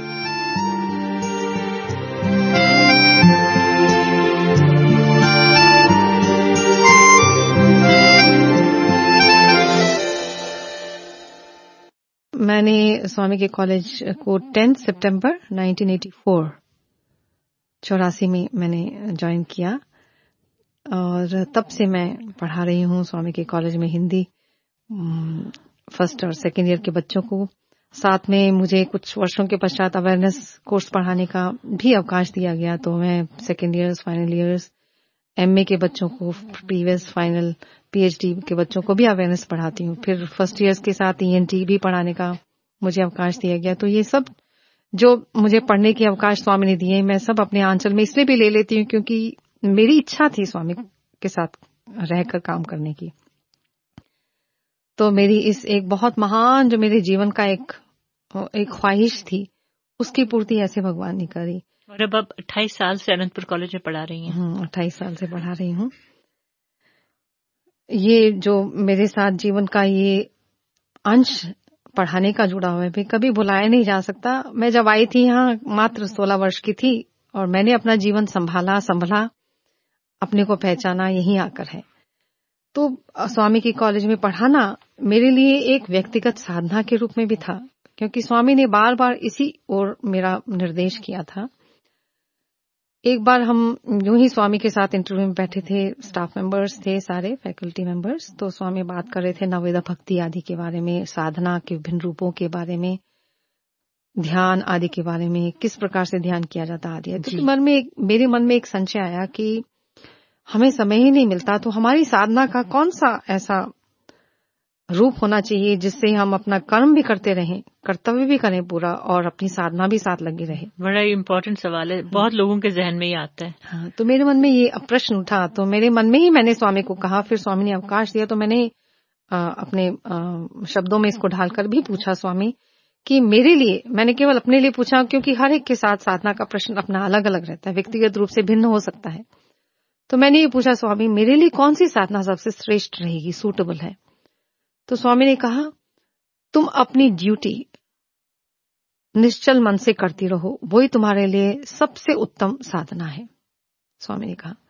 मैंने स्वामी के कॉलेज को टेंथ सितंबर नाइनटीन एटी फोर चौरासी में मैंने ज्वाइन किया और तब से मैं पढ़ा रही हूँ स्वामी के कॉलेज में हिंदी फर्स्ट और सेकेंड ईयर के बच्चों को। साथ में मुझे कुछ वर्षों के पश्चात अवेयरनेस कोर्स पढ़ाने का भी अवकाश दिया गया, तो मैं second years final years MA के बच्चों को, प्रीवियस फाइनल पीएचडी के बच्चों को भी अवेयरनेस पढ़ाती हूँ। फिर फर्स्ट ईयर्स के साथ ईएनटी भी पढ़ाने का मुझे अवकाश दिया गया। तो ये सब जो मुझे पढ़ने के अवकाश स्वामी ने दिए मैं सब अपने आंचल में इसलिए भी ले लेती हूँ क्योंकि मेरी इच्छा थी स्वामी के साथ रहकर काम करने की। तो मेरी इस एक बहुत महान जो मेरे जीवन का एक एक ख्वाहिश थी उसकी पूर्ति ऐसे भगवान ने करी। और अब आप अट्ठाईस साल से अनंतपुर कॉलेज में पढ़ा रही हैं। अट्ठाईस साल से पढ़ा रही हूँ। ये जो मेरे साथ जीवन का ये अंश पढ़ाने का जुड़ा हुआ है कभी भुलाया नहीं जा सकता। मैं जब आई थी यहाँ मात्र सोलह वर्ष की थी और मैंने अपना जीवन संभाला संभला अपने को पहचाना यहीं आकर है। तो स्वामी के कॉलेज में पढ़ाना मेरे लिए एक व्यक्तिगत साधना के रूप में भी था क्योंकि स्वामी ने बार बार इसी ओर मेरा निर्देश किया था। एक बार हम यूं ही स्वामी के साथ इंटरव्यू में बैठे थे, स्टाफ मेंबर्स थे सारे फैकल्टी मेंबर्स, तो स्वामी बात कर रहे थे नववेदा भक्ति आदि के बारे में, साधना के विभिन्न रूपों के बारे में, ध्यान आदि के बारे में, किस प्रकार से ध्यान किया जाता आदि। तो मन में मेरे मन में एक संशय आया कि हमें समय ही नहीं मिलता तो हमारी साधना का कौन सा ऐसा रूप होना चाहिए जिससे हम अपना कर्म भी करते रहें, कर्तव्य भी करें पूरा, और अपनी साधना भी साथ लगी रहे। बड़ा इम्पोर्टेंट सवाल है, बहुत लोगों के जहन में ही आता है। हाँ, तो मेरे मन में ये प्रश्न उठा, तो मेरे मन में ही मैंने स्वामी को कहा, फिर स्वामी ने अवकाश दिया तो मैंने आ, अपने आ, शब्दों में इसको ढालकर भी पूछा स्वामी कि मेरे लिए, मैंने केवल अपने लिए पूछा क्योंकि हर एक के साथ साधना का प्रश्न अपना अलग अलग रहता है, व्यक्तिगत रूप से भिन्न हो सकता है। तो मैंने ये पूछा, स्वामी मेरे लिए कौन सी साधना सबसे श्रेष्ठ रहेगी, सूटेबल है? तो स्वामी ने कहा, तुम अपनी ड्यूटी निश्चल मन से करती रहो, वही तुम्हारे लिए सबसे उत्तम साधना है, स्वामी ने कहा।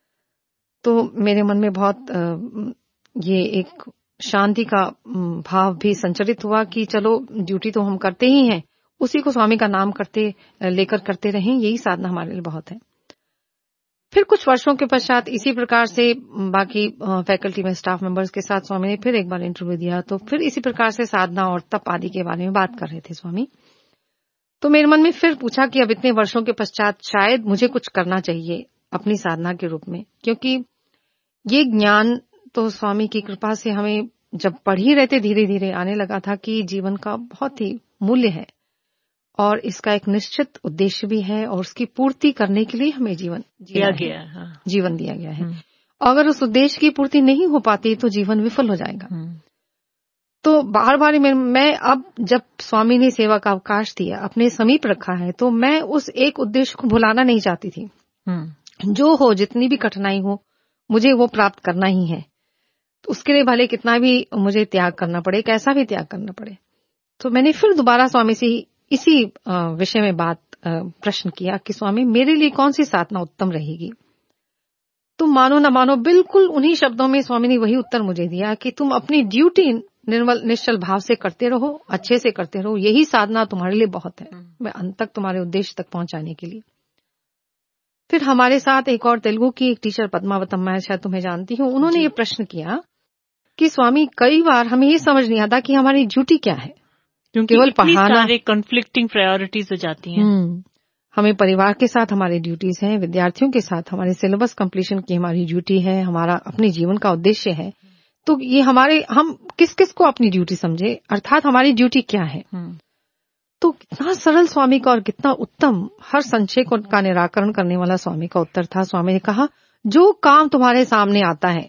तो मेरे मन में बहुत ये एक शांति का भाव भी संचरित हुआ कि चलो ड्यूटी तो हम करते ही हैं, उसी को स्वामी का नाम करते लेकर करते रहें, यही साधना हमारे लिए बहुत है। फिर कुछ वर्षों के पश्चात इसी प्रकार से बाकी फैकल्टी में स्टाफ मेंबर्स के साथ स्वामी ने फिर एक बार इंटरव्यू दिया, तो फिर इसी प्रकार से साधना और तप आदि के बारे में बात कर रहे थे स्वामी। तो मेरे मन में फिर पूछा कि अब इतने वर्षों के पश्चात शायद मुझे कुछ करना चाहिए अपनी साधना के रूप में, क्योंकि ये ज्ञान तो स्वामी की कृपा से हमें जब पढ़ ही रहते धीरे धीरे आने लगा था कि जीवन का बहुत ही मूल्य है और इसका एक निश्चित उद्देश्य भी है, और उसकी पूर्ति करने के लिए हमें जीवन दिया गया है, हाँ। जीवन दिया गया है। अगर उस उद्देश्य की पूर्ति नहीं हो पाती तो जीवन विफल हो जाएगा। तो बार बार मैं, मैं अब जब स्वामी ने सेवा का अवकाश दिया, अपने समीप रखा है, तो मैं उस एक उद्देश्य को भुलाना नहीं चाहती थी। जो हो, जितनी भी कठिनाई हो, मुझे वो प्राप्त करना ही है। तो उसके लिए भले कितना भी मुझे त्याग करना पड़े, कैसा भी त्याग करना पड़े। तो मैंने फिर दोबारा स्वामी से इसी विषय में बात प्रश्न किया कि स्वामी मेरे लिए कौन सी साधना उत्तम रहेगी? तुम मानो न मानो, बिल्कुल उन्हीं शब्दों में स्वामी ने वही उत्तर मुझे दिया कि तुम अपनी ड्यूटी निर्मल निश्चल भाव से करते रहो, अच्छे से करते रहो, यही साधना तुम्हारे लिए बहुत है, मैं अंत तक तुम्हारे उद्देश्य तक पहुंचाने के लिए। फिर हमारे साथ एक और तेलुगु की एक टीचर पद्मावतम, मैं शायद तुम्हें जानती हूँ, उन्होंने ये प्रश्न किया कि स्वामी कई बार हमें ये समझ नहीं आता कि हमारी ड्यूटी क्या है, क्योंकि केवल पढ़ाना, सारे कॉन्फ्लिक्टिंग प्रायोरिटीज हो जाती हैं। हमें परिवार के साथ हमारी ड्यूटीज हैं, विद्यार्थियों के साथ हमारे सिलेबस कंप्लीशन की हमारी ड्यूटी है, हमारा अपने जीवन का उद्देश्य है। तो ये हमारे, हम किस किस को अपनी ड्यूटी समझे, अर्थात हमारी ड्यूटी क्या है। तो कितना सरल स्वामी का और कितना उत्तम, हर संशय का निराकरण करने वाला स्वामी का उत्तर था। स्वामी ने कहा, जो काम तुम्हारे सामने आता है,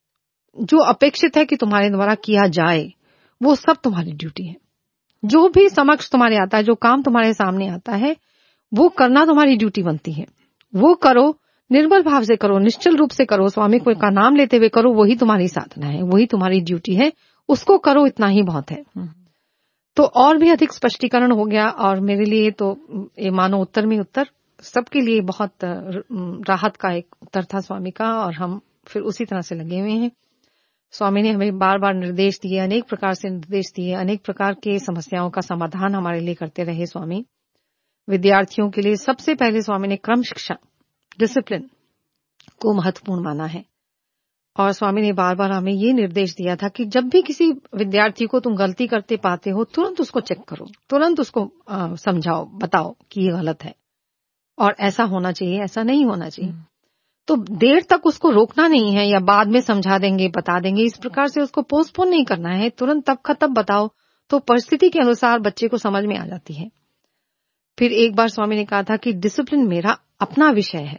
जो अपेक्षित है कि तुम्हारे द्वारा किया जाए, वो सब तुम्हारी ड्यूटी है। जो भी समक्ष तुम्हारे आता है, जो काम तुम्हारे सामने आता है, वो करना तुम्हारी ड्यूटी बनती है। वो करो, निर्मल भाव से करो, निश्चल रूप से करो, स्वामी को का नाम लेते हुए करो, वही तुम्हारी साधना है, वही तुम्हारी ड्यूटी है, उसको करो, इतना ही बहुत है। तो और भी अधिक स्पष्टीकरण हो गया, और मेरे लिए तो ये मानो उत्तर में उत्तर, सबके लिए बहुत राहत का एक उत्तर था स्वामी का, और हम फिर उसी तरह से लगे हुए हैं। स्वामी ने हमें बार बार निर्देश दिए, अनेक प्रकार से निर्देश दिए, अनेक प्रकार के समस्याओं का समाधान हमारे लिए करते रहे स्वामी। विद्यार्थियों के लिए सबसे पहले स्वामी ने क्रम शिक्षा, डिसिप्लिन को महत्वपूर्ण माना है, और स्वामी ने बार बार हमें ये निर्देश दिया था कि जब भी किसी विद्यार्थी को तुम गलती करते पाते हो, तुरंत उसको चेक करो, तुरंत उसको आ, समझाओ, बताओ कि ये गलत है और ऐसा होना चाहिए, ऐसा नहीं होना चाहिए। तो देर तक उसको रोकना नहीं है, या बाद में समझा देंगे, बता देंगे, इस प्रकार से उसको पोस्टपोन नहीं करना है। तुरंत तब खत्म बताओ, तो परिस्थिति के अनुसार बच्चे को समझ में आ जाती है। फिर एक बार स्वामी ने कहा था कि डिसिप्लिन मेरा अपना विषय है,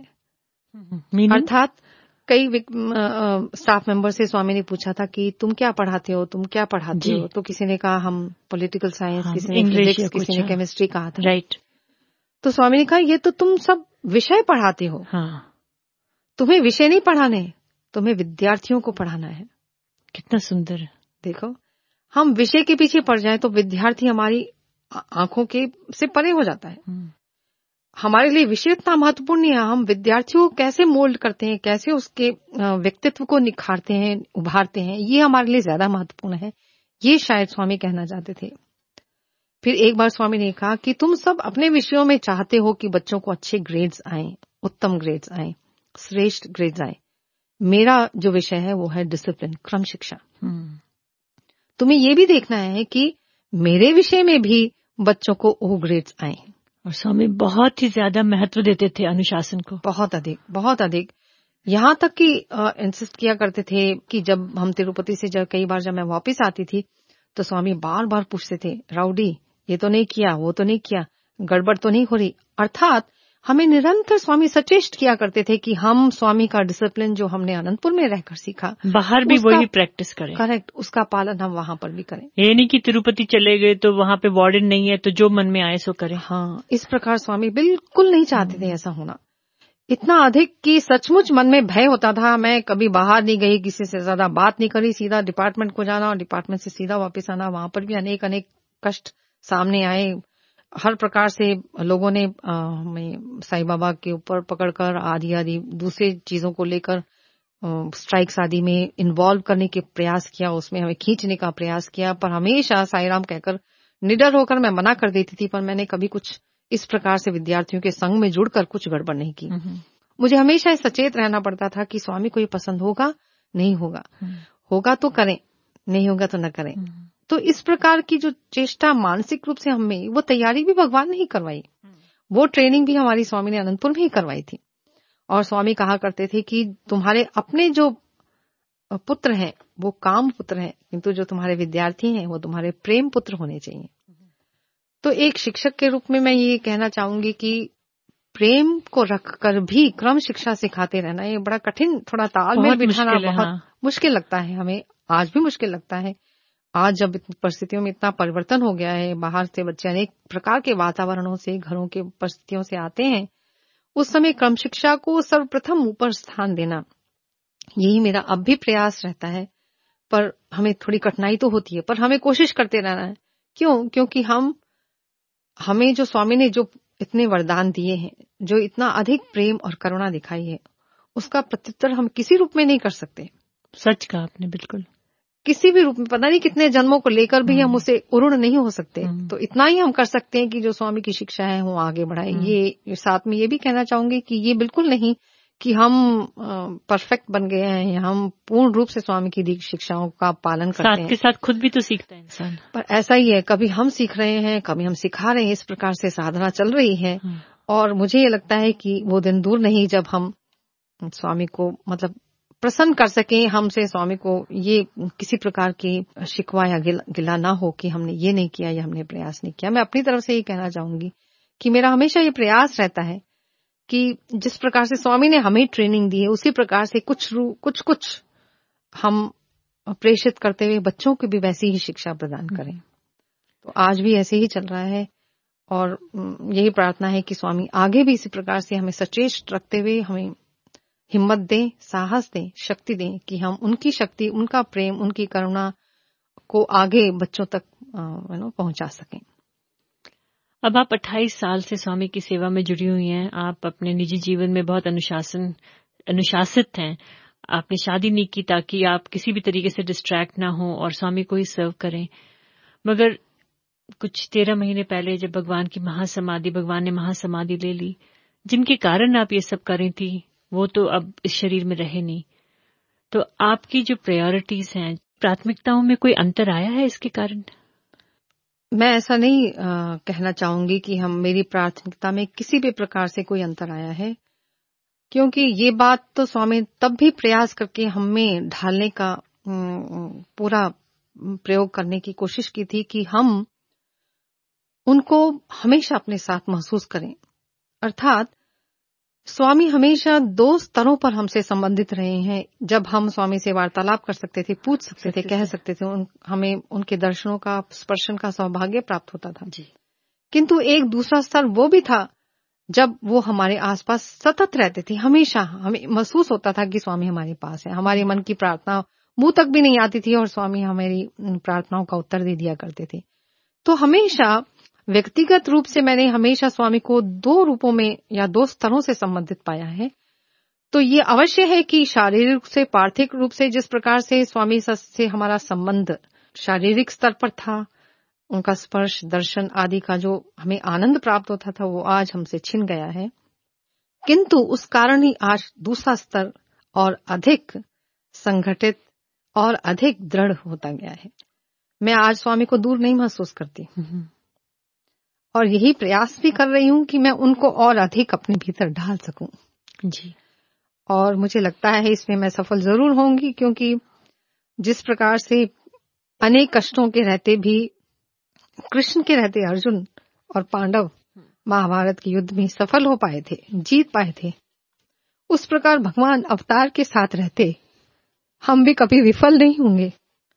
अर्थात कई स्टाफ मेंबर से स्वामी ने पूछा था कि तुम क्या पढ़ाते हो, तुम क्या पढ़ाते हो, तो किसी ने कहा हम पॉलिटिकल साइंस, किसी ने फिजिक्स, किसी ने केमिस्ट्री कहा था। राइट। तो स्वामी ने कहा ये तो तुम सब विषय पढ़ाते हो, हाँ। तुम्हें विषय नहीं पढ़ाने, तुम्हें विद्यार्थियों को पढ़ाना है। कितना सुंदर। देखो, हम विषय के पीछे पड़ जाए तो विद्यार्थी हमारी आंखों के से परे हो जाता है। हमारे लिए विषय इतना महत्वपूर्ण नहीं है, हम विद्यार्थियों को कैसे मोल्ड करते हैं, कैसे उसके व्यक्तित्व को निखारते हैं, उभारते हैं, ये हमारे लिए ज्यादा महत्वपूर्ण है। ये शायद स्वामी कहना चाहते थे। फिर एक बार स्वामी ने कहा कि तुम सब अपने विषयों में चाहते हो कि बच्चों को अच्छे ग्रेड्स आए, उत्तम ग्रेड्स आए, श्रेष्ठ ग्रेड्स आए। मेरा जो विषय है वो है डिसिप्लिन, क्रम शिक्षा। तुम्हें ये भी देखना है कि मेरे विषय में भी बच्चों को ओ ग्रेड्स आए। और स्वामी बहुत ही ज्यादा महत्व देते थे अनुशासन को, बहुत अधिक, बहुत अधिक। यहाँ तक कि इंसिस्ट किया करते थे कि जब हम तिरुपति से जब कई बार जब मैं वापस आती थी तो स्वामी बार बार पूछते थे, राउडी ये तो नहीं किया, वो तो नहीं किया, गड़बड़ तो नहीं हो रही। अर्थात हमें निरंतर स्वामी सचेष्ट किया करते थे कि हम स्वामी का डिसिप्लिन जो हमने अनंतपुर में रहकर सीखा, बाहर भी वही प्रैक्टिस करें। करेक्ट, उसका पालन हम वहां पर भी करें। ये नहीं कि तिरुपति चले गए तो वहां पे वार्डन नहीं है तो जो मन में आए सो करें। हाँ, इस प्रकार स्वामी बिल्कुल नहीं चाहते थे ऐसा होना। इतना अधिक कि सचमुच मन में भय होता था। मैं कभी बाहर नहीं गई, किसी से ज्यादा बात नहीं करी, सीधा डिपार्टमेंट को जाना और डिपार्टमेंट से सीधा वापस आना। वहां पर भी अनेक अनेक कष्ट सामने आए। हर प्रकार से लोगों ने हमें साईं बाबा के ऊपर पकड़कर आदि आदि दूसरे चीजों को लेकर स्ट्राइक्स आदि में इन्वॉल्व करने के प्रयास किया, उसमें हमें खींचने का प्रयास किया। पर हमेशा साईं राम कहकर निडर होकर मैं मना कर देती थी। पर मैंने कभी कुछ इस प्रकार से विद्यार्थियों के संग में जुड़कर कुछ गड़बड़ नहीं की। मुझे हमेशा सचेत रहना पड़ता था कि स्वामी को ये पसंद होगा नहीं होगा, होगा तो करें, नहीं होगा तो न करें। तो इस प्रकार की जो चेष्टा मानसिक रूप से हमें, वो तैयारी भी भगवान ने ही करवाई, वो ट्रेनिंग भी हमारी स्वामी ने अनंतपुर में ही करवाई थी। और स्वामी कहा करते थे कि तुम्हारे अपने जो पुत्र हैं वो काम पुत्र हैं, किंतु जो तुम्हारे विद्यार्थी हैं वो तुम्हारे प्रेम पुत्र होने चाहिए। तो एक शिक्षक के रूप में मैं ये कहना चाहूंगी कि प्रेम को रखकर भी क्रम शिक्षा सिखाते रहना, ये बड़ा कठिन, थोड़ा तालमेल बिठाना बहुत हाँ। मुश्किल लगता है हमें, आज भी मुश्किल लगता है। आज जब परिस्थितियों में इतना परिवर्तन हो गया है, बाहर से बच्चे अनेक प्रकार के वातावरणों से, घरों के परिस्थितियों से आते हैं, उस समय क्रम शिक्षा को सर्वप्रथम ऊपर स्थान देना, यही मेरा अब भी प्रयास रहता है। पर हमें थोड़ी कठिनाई तो होती है, पर हमें कोशिश करते रहना है। क्यों? क्योंकि हम हमें जो स्वामी ने जो इतने वरदान दिए हैं, जो इतना अधिक प्रेम और करुणा दिखाई है, उसका प्रत्युत्तर हम किसी रूप में नहीं कर सकते। सच कहा आपने, बिल्कुल किसी भी रूप में, पता नहीं कितने जन्मों को लेकर भी हम उसे उरुण नहीं हो सकते। तो इतना ही हम कर सकते हैं कि जो स्वामी की शिक्षा है वो आगे बढ़ाए। ये साथ में ये भी कहना चाहूंगी कि ये बिल्कुल नहीं कि हम परफेक्ट बन गए हैं, हम पूर्ण रूप से स्वामी की दी शिक्षाओं का पालन करते साथ हैं। के साथ खुद भी तो सीखता है इंसान। पर ऐसा ही है, कभी हम सीख रहे हैं, कभी हम सिखा रहे हैं। इस प्रकार से साधना चल रही है। और मुझे ये लगता है कि वो दिन दूर नहीं जब हम स्वामी को मतलब प्रसन्न कर सकें, हमसे स्वामी को ये किसी प्रकार की शिकवा या गिला, गिला ना हो कि हमने ये नहीं किया या हमने प्रयास नहीं किया। मैं अपनी तरफ से ये कहना चाहूंगी कि मेरा हमेशा ये प्रयास रहता है कि जिस प्रकार से स्वामी ने हमें ट्रेनिंग दी है, उसी प्रकार से कुछ कुछ कुछ हम प्रेषित करते हुए बच्चों को भी वैसी ही शिक्षा प्रदान करें। तो आज भी ऐसे ही चल रहा है और यही प्रार्थना है कि स्वामी आगे भी इसी प्रकार से हमें सचेत रखते हुए हमें हिम्मत दें, साहस दें, शक्ति दें कि हम उनकी शक्ति, उनका प्रेम, उनकी करुणा को आगे बच्चों तक नो पहुंचा सकें। अब आप अट्ठाईस साल से स्वामी की सेवा में जुड़ी हुई हैं। आप अपने निजी जीवन में बहुत अनुशासन अनुशासित हैं। आपने शादी नहीं की ताकि आप किसी भी तरीके से डिस्ट्रैक्ट ना हो और स्वामी को ही सर्व करें। मगर कुछ तेरह महीने पहले जब भगवान की महासमाधि, भगवान ने महासमाधि ले ली, जिनके कारण आप ये सब कर रही थी, वो तो अब इस शरीर में रहे नहीं। तो आपकी जो प्रायोरिटीज हैं, प्राथमिकताओं में कोई अंतर आया है इसके कारण? मैं ऐसा नहीं आ, कहना चाहूंगी कि हम मेरी प्राथमिकता में किसी भी प्रकार से कोई अंतर आया है, क्योंकि ये बात तो स्वामी तब भी प्रयास करके हमें ढालने का पूरा प्रयोग करने की कोशिश की थी कि हम उनको हमेशा अपने साथ महसूस करें। अर्थात स्वामी हमेशा दो स्तरों पर हमसे संबंधित रहे हैं। जब हम स्वामी से वार्तालाप कर सकते थे, पूछ सकते थे, कह सकते थे, उन, हमें उनके दर्शनों का, स्पर्शन का सौभाग्य प्राप्त होता था जी। किंतु एक दूसरा स्तर वो भी था जब वो हमारे आसपास सतत रहते थे। हमेशा हमें महसूस होता था कि स्वामी हमारे पास है। हमारे मन की प्रार्थना मुंह तक भी नहीं आती थी और स्वामी हमारी प्रार्थनाओं का उत्तर दे दिया करते थे। तो हमेशा व्यक्तिगत रूप से मैंने हमेशा स्वामी को दो रूपों में या दो स्तरों से संबंधित पाया है। तो ये अवश्य है कि शारीरिक से, पार्थिव रूप से जिस प्रकार से स्वामी से हमारा संबंध शारीरिक स्तर पर था, उनका स्पर्श, दर्शन आदि का जो हमें आनंद प्राप्त होता था, वो आज हमसे छिन गया है। किंतु उस कारण ही आज दूसरा स्तर और अधिक संगठित और अधिक दृढ़ होता गया है। मैं आज स्वामी को दूर नहीं महसूस करती और यही प्रयास भी कर रही हूं कि मैं उनको और अधिक अपने भीतर ढाल सकूं जी। और मुझे लगता है इसमें मैं सफल जरूर होंगी, क्योंकि जिस प्रकार से अनेक कष्टों के रहते भी कृष्ण के रहते अर्जुन और पांडव महाभारत के युद्ध में सफल हो पाए थे, जीत पाए थे, उस प्रकार भगवान अवतार के साथ रहते हम भी कभी विफल नहीं होंगे।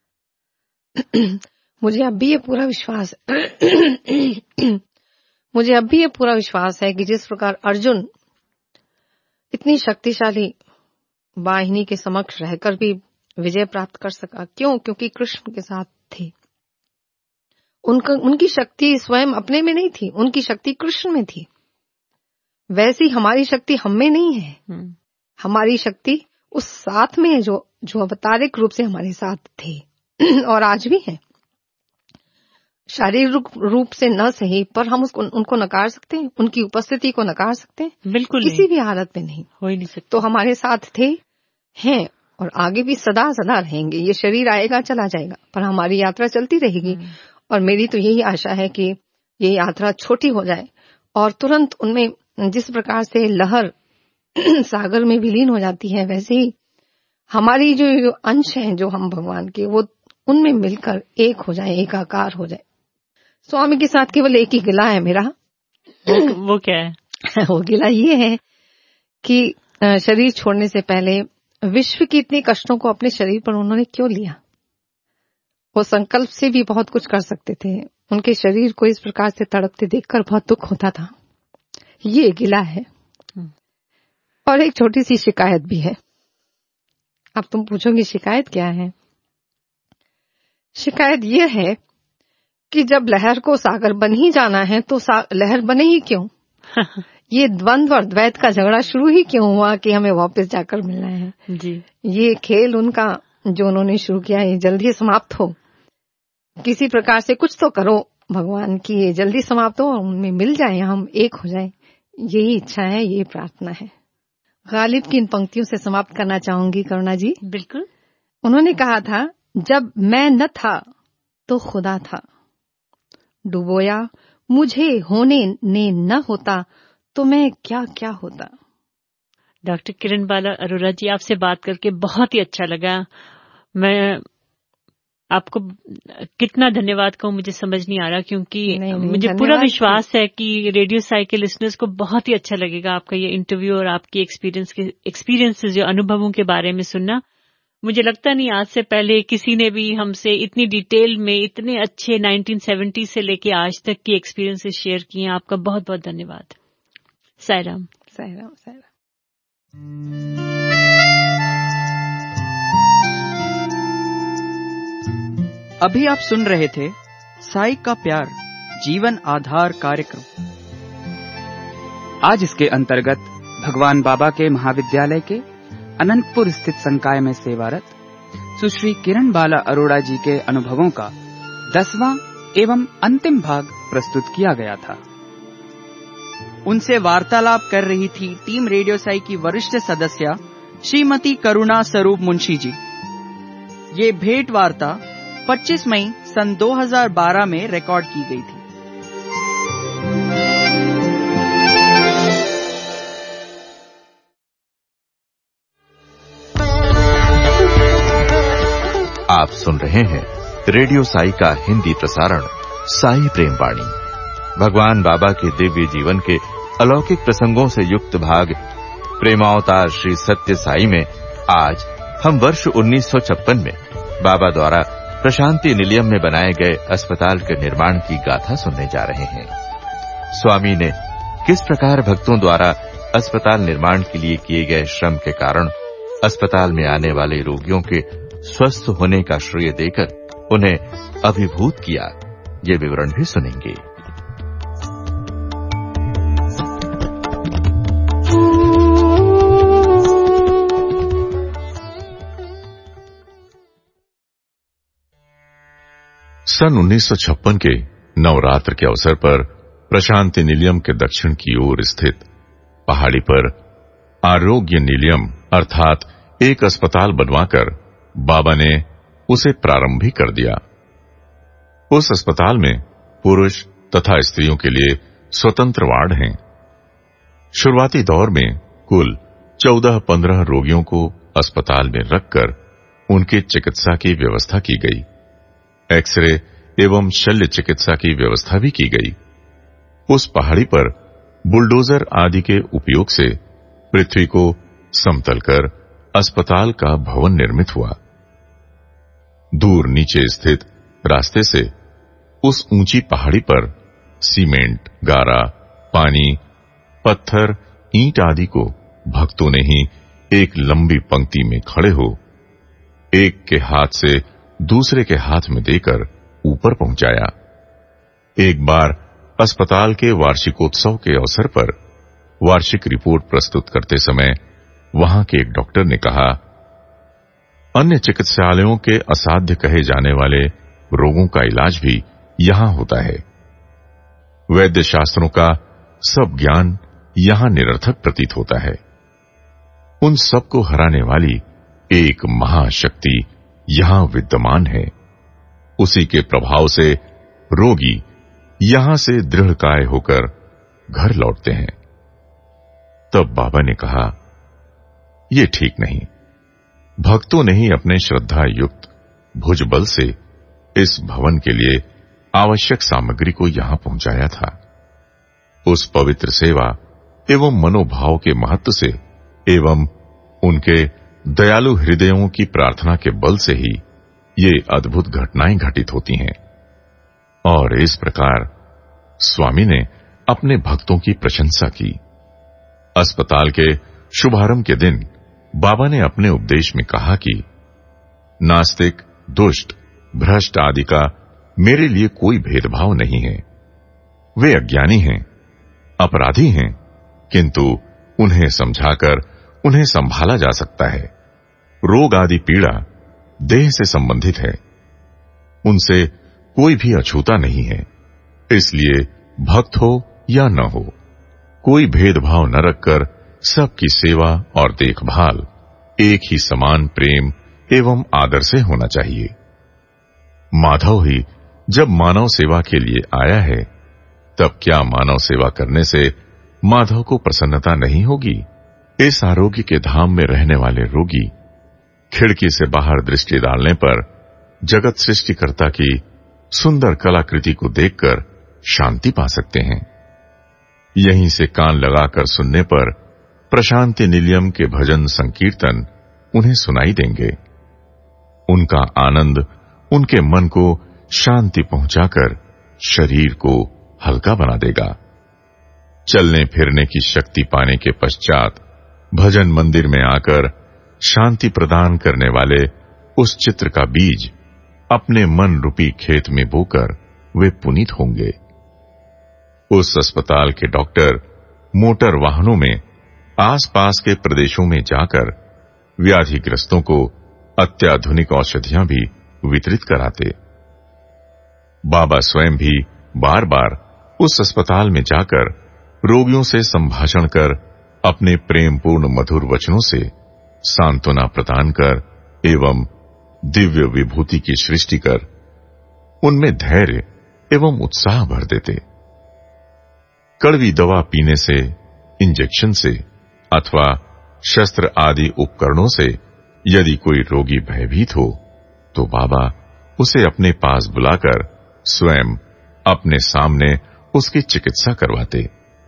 मुझे अब भी ये पूरा विश्वास मुझे अब भी ये पूरा विश्वास है कि जिस प्रकार अर्जुन इतनी शक्तिशाली वाहिनी के समक्ष रहकर भी विजय प्राप्त कर सका, क्यों? क्योंकि कृष्ण के साथ थे। उनका उनकी शक्ति स्वयं अपने में नहीं थी, उनकी शक्ति कृष्ण में थी। वैसी हमारी शक्ति हम में नहीं है। हमारी शक्ति उस साथ में है जो जो अवतारिक रूप से हमारे साथ थे और आज भी है। शारीरिक रूप से न सही, पर हम उसको उनको नकार सकते हैं, उनकी उपस्थिति को नकार सकते हैं? बिल्कुल किसी भी हालत में नहीं, हो ही नहीं सकता। तो हमारे साथ थे, हैं और आगे भी सदा सदा रहेंगे। ये शरीर आएगा चला जाएगा, पर हमारी यात्रा चलती रहेगी। और मेरी तो यही आशा है कि ये यात्रा छोटी हो जाए और तुरंत उनमें जिस प्रकार से लहर सागर में विलीन हो जाती है, वैसे ही हमारी जो अंश हैं जो हम भगवान के, वो उनमें मिलकर एक हो जाए, एकाकार हो जाए। स्वामी के साथ केवल एक ही गिला है मेरा। वो क्या है? वो गिला ये है कि शरीर छोड़ने से पहले विश्व की इतने कष्टों को अपने शरीर पर उन्होंने क्यों लिया? वो संकल्प से भी बहुत कुछ कर सकते थे। उनके शरीर को इस प्रकार से तड़पते देखकर बहुत दुख होता था। ये गिला है। और एक छोटी सी शिकायत भी है। अब तुम पूछोगी शिकायत क्या है? शिकायत ये है कि जब लहर को सागर बन ही जाना है तो लहर बने ही क्यों? ये द्वंद्व और द्वैत का झगड़ा शुरू ही क्यों हुआ कि हमें वापस जाकर मिलना है? जी। ये खेल उनका जो उन्होंने शुरू किया है जल्दी समाप्त हो। किसी प्रकार से कुछ तो करो भगवान की, ये जल्दी समाप्त हो और उनमें मिल जाए, हम एक हो जाए। यही इच्छा है, ये प्रार्थना है। गालिब की इन पंक्तियों से समाप्त करना चाहूंगी करुणा जी। बिल्कुल। उन्होंने कहा था, जब मैं न था तो खुदा था, डुबोया मुझे होने ने न होता तो मैं क्या क्या होता। डॉक्टर किरण बाला अरोड़ा जी, आपसे बात करके बहुत ही अच्छा लगा। मैं आपको कितना धन्यवाद कहूँ मुझे समझ नहीं आ रहा, क्योंकि नहीं, नहीं, मुझे पूरा विश्वास है कि रेडियो साई के लिसनर्स को बहुत ही अच्छा लगेगा आपका ये इंटरव्यू और आपकी एक्सपीरियंस के एक्सपीरियंसेस जो अनुभवों के बारे में सुनना। मुझे लगता नहीं आज से पहले किसी ने भी हमसे इतनी डिटेल में इतने अच्छे नाइनटीन सेवेंटी से लेके आज तक की एक्सपीरियंसेस शेयर किए। आपका बहुत बहुत धन्यवाद। साईराम। साईराम साईराम। अभी आप सुन रहे थे साई का प्यार जीवन आधार कार्यक्रम। आज इसके अंतर्गत भगवान बाबा के महाविद्यालय के अनंतपुर स्थित संकाय में सेवारत सुश्री किरण बाला अरोड़ा जी के अनुभवों का दसवां एवं अंतिम भाग प्रस्तुत किया गया था। उनसे वार्तालाप कर रही थी टीम रेडियो साई की वरिष्ठ सदस्य श्रीमती करुणा स्वरूप मुंशी जी। ये भेंट वार्ता पच्चीस मई सन दो हज़ार बारह में रिकॉर्ड की गई थी। आप सुन रहे हैं रेडियो साई का हिंदी प्रसारण साई प्रेम वाणी। भगवान बाबा के दिव्य जीवन के अलौकिक प्रसंगों से युक्त भाग प्रेमावतार श्री सत्य साई में आज हम वर्ष उन्नीस सौ छप्पन में बाबा द्वारा प्रशांति निलयम में बनाए गए अस्पताल के निर्माण की गाथा सुनने जा रहे हैं। स्वामी ने किस प्रकार भक्तों द्वारा अस्पताल निर्माण के लिए किए गए श्रम के कारण अस्पताल में आने वाले रोगियों के स्वस्थ होने का श्रेय देकर उन्हें अभिभूत किया, ये विवरण भी सुनेंगे। सन उन्नीस सौ छप्पन के नवरात्र के अवसर पर प्रशांति निलयम के दक्षिण की ओर स्थित पहाड़ी पर आरोग्य निलयम अर्थात एक अस्पताल बनवाकर बाबा ने उसे प्रारंभ भी कर दिया। उस अस्पताल में पुरुष तथा स्त्रियों के लिए स्वतंत्र वार्ड हैं। शुरुआती दौर में कुल चौदह पंद्रह रोगियों को अस्पताल में रखकर उनके चिकित्सा की व्यवस्था की गई। एक्सरे एवं शल्य चिकित्सा की व्यवस्था भी की गई। उस पहाड़ी पर बुलडोजर आदि के उपयोग से पृथ्वी को समतल कर अस्पताल का भवन निर्मित हुआ। दूर नीचे स्थित रास्ते से उस ऊंची पहाड़ी पर सीमेंट, गारा, पानी, पत्थर, ईंट आदि को भक्तों ने ही एक लंबी पंक्ति में खड़े हो एक के हाथ से दूसरे के हाथ में देकर ऊपर पहुंचाया। एक बार अस्पताल के वार्षिकोत्सव के अवसर पर वार्षिक रिपोर्ट प्रस्तुत करते समय वहां के एक डॉक्टर ने कहा, अन्य चिकित्सालयों के असाध्य कहे जाने वाले रोगों का इलाज भी यहां होता है। वैद्य शास्त्रों का सब ज्ञान यहां निरर्थक प्रतीत होता है। उन सबको हराने वाली एक महाशक्ति यहां विद्यमान है। उसी के प्रभाव से रोगी यहां से दृढ़काय होकर घर लौटते हैं। तब बाबा ने कहा, यह ठीक नहीं। भक्तों ने ही अपने श्रद्धा युक्त भुजबल से इस भवन के लिए आवश्यक सामग्री को यहां पहुंचाया था। उस पवित्र सेवा एवं मनोभाव के महत्व से एवं उनके दयालु हृदयों की प्रार्थना के बल से ही ये अद्भुत घटनाएं घटित होती हैं। और इस प्रकार स्वामी ने अपने भक्तों की प्रशंसा की। अस्पताल के शुभारंभ के दिन बाबा ने अपने उपदेश में कहा कि नास्तिक, दुष्ट, भ्रष्ट आदि का मेरे लिए कोई भेदभाव नहीं है। वे अज्ञानी हैं, अपराधी हैं, किंतु उन्हें समझाकर उन्हें संभाला जा सकता है। रोग आदि पीड़ा देह से संबंधित है, उनसे कोई भी अछूता नहीं है। इसलिए भक्त हो या न हो, कोई भेदभाव न रखकर सबकी सेवा और देखभाल एक ही समान प्रेम एवं आदर से होना चाहिए। माधव ही जब मानव सेवा के लिए आया है, तब क्या मानव सेवा करने से माधव को प्रसन्नता नहीं होगी? इस आरोग्य के धाम में रहने वाले रोगी खिड़की से बाहर दृष्टि डालने पर जगत सृष्टिकर्ता की सुंदर कलाकृति को देखकर शांति पा सकते हैं। यहीं से कान लगाकर सुनने पर प्रशांति निलयम के भजन संकीर्तन उन्हें सुनाई देंगे। उनका आनंद उनके मन को शांति पहुंचाकर शरीर को हल्का बना देगा। चलने फिरने की शक्ति पाने के पश्चात भजन मंदिर में आकर शांति प्रदान करने वाले उस चित्र का बीज अपने मन रूपी खेत में बोकर वे पुनीत होंगे। उस अस्पताल के डॉक्टर मोटर वाहनों में आसपास के प्रदेशों में जाकर व्याधिग्रस्तों को अत्याधुनिक औषधियां भी वितरित कराते। बाबा स्वयं भी बार बार उस अस्पताल में जाकर रोगियों से संभाषण कर अपने प्रेमपूर्ण मधुर वचनों से सांत्वना प्रदान कर एवं दिव्य विभूति की सृष्टि कर उनमें धैर्य एवं उत्साह भर देते। कड़वी दवा पीने से, इंजेक्शन से अथवा शस्त्र आदि उपकरणों से यदि कोई रोगी भयभीत हो तो बाबा उसे अपने पास बुलाकर स्वयं अपने सामने उसकी चिकित्सा करवाते।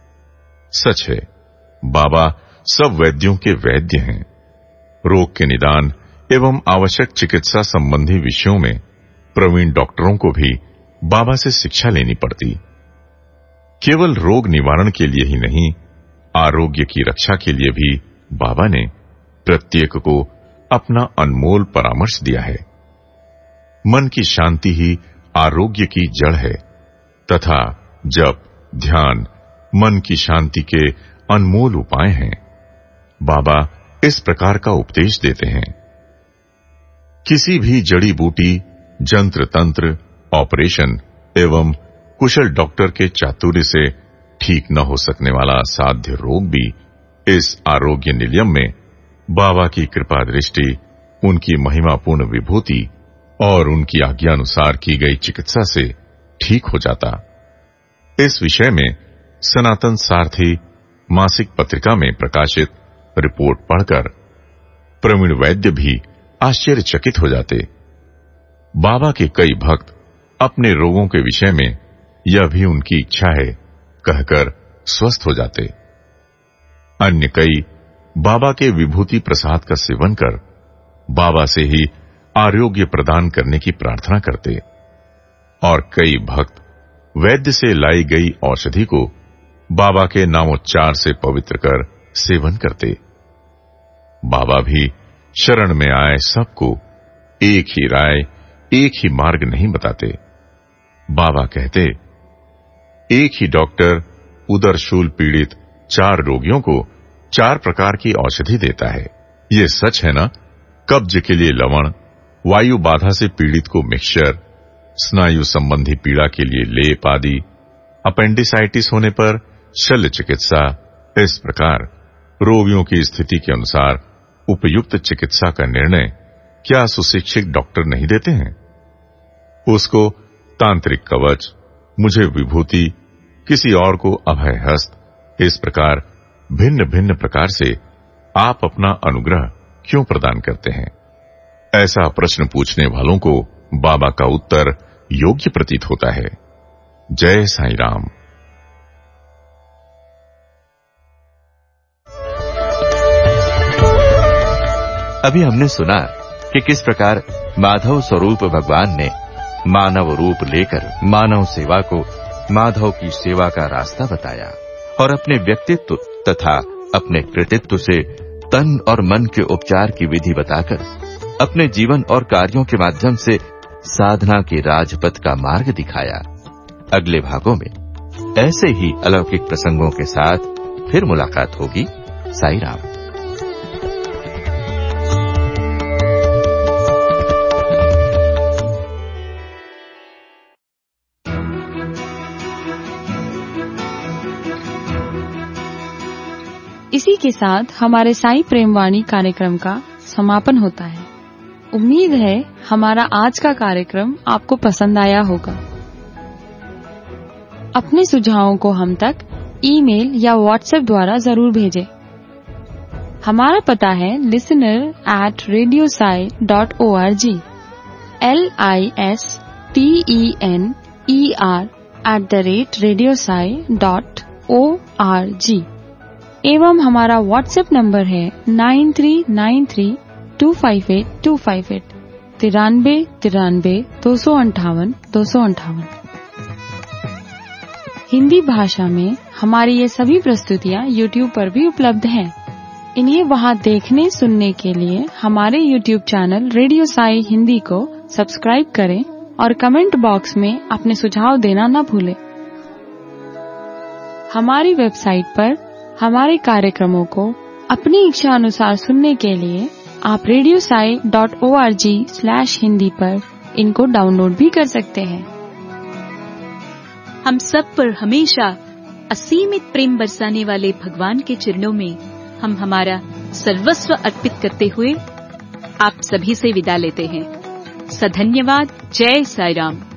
सच है, बाबा सब वैद्यों के वैद्य हैं। रोग के निदान एवं आवश्यक चिकित्सा संबंधी विषयों में प्रवीण डॉक्टरों को भी बाबा से शिक्षा लेनी पड़ती। केवल रोग निवारण के लिए ही नहीं, आरोग्य की रक्षा के लिए भी बाबा ने प्रत्येक को अपना अनमोल परामर्श दिया है। मन की शांति ही आरोग्य की जड़ है तथा जप, ध्यान मन की शांति के अनमोल उपाय हैं। बाबा इस प्रकार का उपदेश देते हैं। किसी भी जड़ी बूटी, जंत्र तंत्र, ऑपरेशन एवं कुशल डॉक्टर के चातुर्य से ठीक न हो सकने वाला असाध्य रोग भी इस आरोग्य निलयम में बाबा की कृपा दृष्टि, उनकी महिमापूर्ण विभूति और उनकी आज्ञानुसार की गई चिकित्सा से ठीक हो जाता। इस विषय में सनातन सारथी मासिक पत्रिका में प्रकाशित रिपोर्ट पढ़कर प्रवीण वैद्य भी आश्चर्यचकित हो जाते। बाबा के कई भक्त अपने रोगों के विषय में यह भी उनकी इच्छा है कहकर स्वस्थ हो जाते। अन्य कई बाबा के विभूति प्रसाद का सेवन कर बाबा से ही आरोग्य प्रदान करने की प्रार्थना करते और कई भक्त वैद्य से लाई गई औषधि को बाबा के नामोच्चार से पवित्र कर सेवन करते। बाबा भी शरण में आए सबको एक ही राय, एक ही मार्ग नहीं बताते। बाबा कहते, एक ही डॉक्टर उदरशूल पीड़ित चार रोगियों को चार प्रकार की औषधि देता है। ये सच है ना? कब्ज के लिए लवण, वायु बाधा से पीड़ित को मिक्सचर, स्नायु संबंधी पीड़ा के लिए लेप आदि, अपेंडिसाइटिस होने पर शल्य चिकित्सा। इस प्रकार रोगियों की स्थिति के अनुसार उपयुक्त चिकित्सा का निर्णय क्या सुशिक्षित डॉक्टर नहीं देते हैं? उसको तांत्रिक कवच, मुझे विभूति, किसी और को अभय हस्त, इस प्रकार भिन्न भिन्न प्रकार से आप अपना अनुग्रह क्यों प्रदान करते हैं? ऐसा प्रश्न पूछने वालों को बाबा का उत्तर योग्य प्रतीत होता है। जय साईं राम। अभी हमने सुना कि किस प्रकार माधव स्वरूप भगवान ने मानव रूप लेकर मानव सेवा को माधव की सेवा का रास्ता बताया और अपने व्यक्तित्व तथा अपने कृतित्व से तन और मन के उपचार की विधि बताकर अपने जीवन और कार्यों के माध्यम से साधना के राजपथ का मार्ग दिखाया। अगले भागों में ऐसे ही अलौकिक प्रसंगों के साथ फिर मुलाकात होगी। साईं राम। इसी के साथ हमारे साईं प्रेमवाणी कार्यक्रम का समापन होता है। उम्मीद है हमारा आज का कार्यक्रम आपको पसंद आया होगा। अपने सुझावों को हम तक ईमेल या व्हाट्सएप द्वारा जरूर भेजें। हमारा पता है listener at radio Sai dot O R G, L I S T E N E R at the rate radio Sai dot O R G एवं हमारा व्हाट्सएप नंबर है nine three nine three two five eight two five eight तिरानबे तिरानबे दो सौ अंठावन दो सौ अंठावन। हिंदी भाषा में हमारी ये सभी प्रस्तुतियाँ यूट्यूब पर भी उपलब्ध हैं। इन्हें वहां देखने सुनने के लिए हमारे YouTube channel radio Sai Hindi को सब्सक्राइब करें और कमेंट बॉक्स में अपने सुझाव देना न भूलें। हमारी वेबसाइट पर हमारे कार्यक्रमों को अपनी इच्छा अनुसार सुनने के लिए आप radio Sai dot O R G slash Hindi पर इनको डाउनलोड भी कर सकते हैं। हम सब पर हमेशा असीमित प्रेम बरसाने वाले भगवान के चरणों में हम हमारा सर्वस्व अर्पित करते हुए आप सभी से विदा लेते हैं। सधन्यवाद। जय साई राम।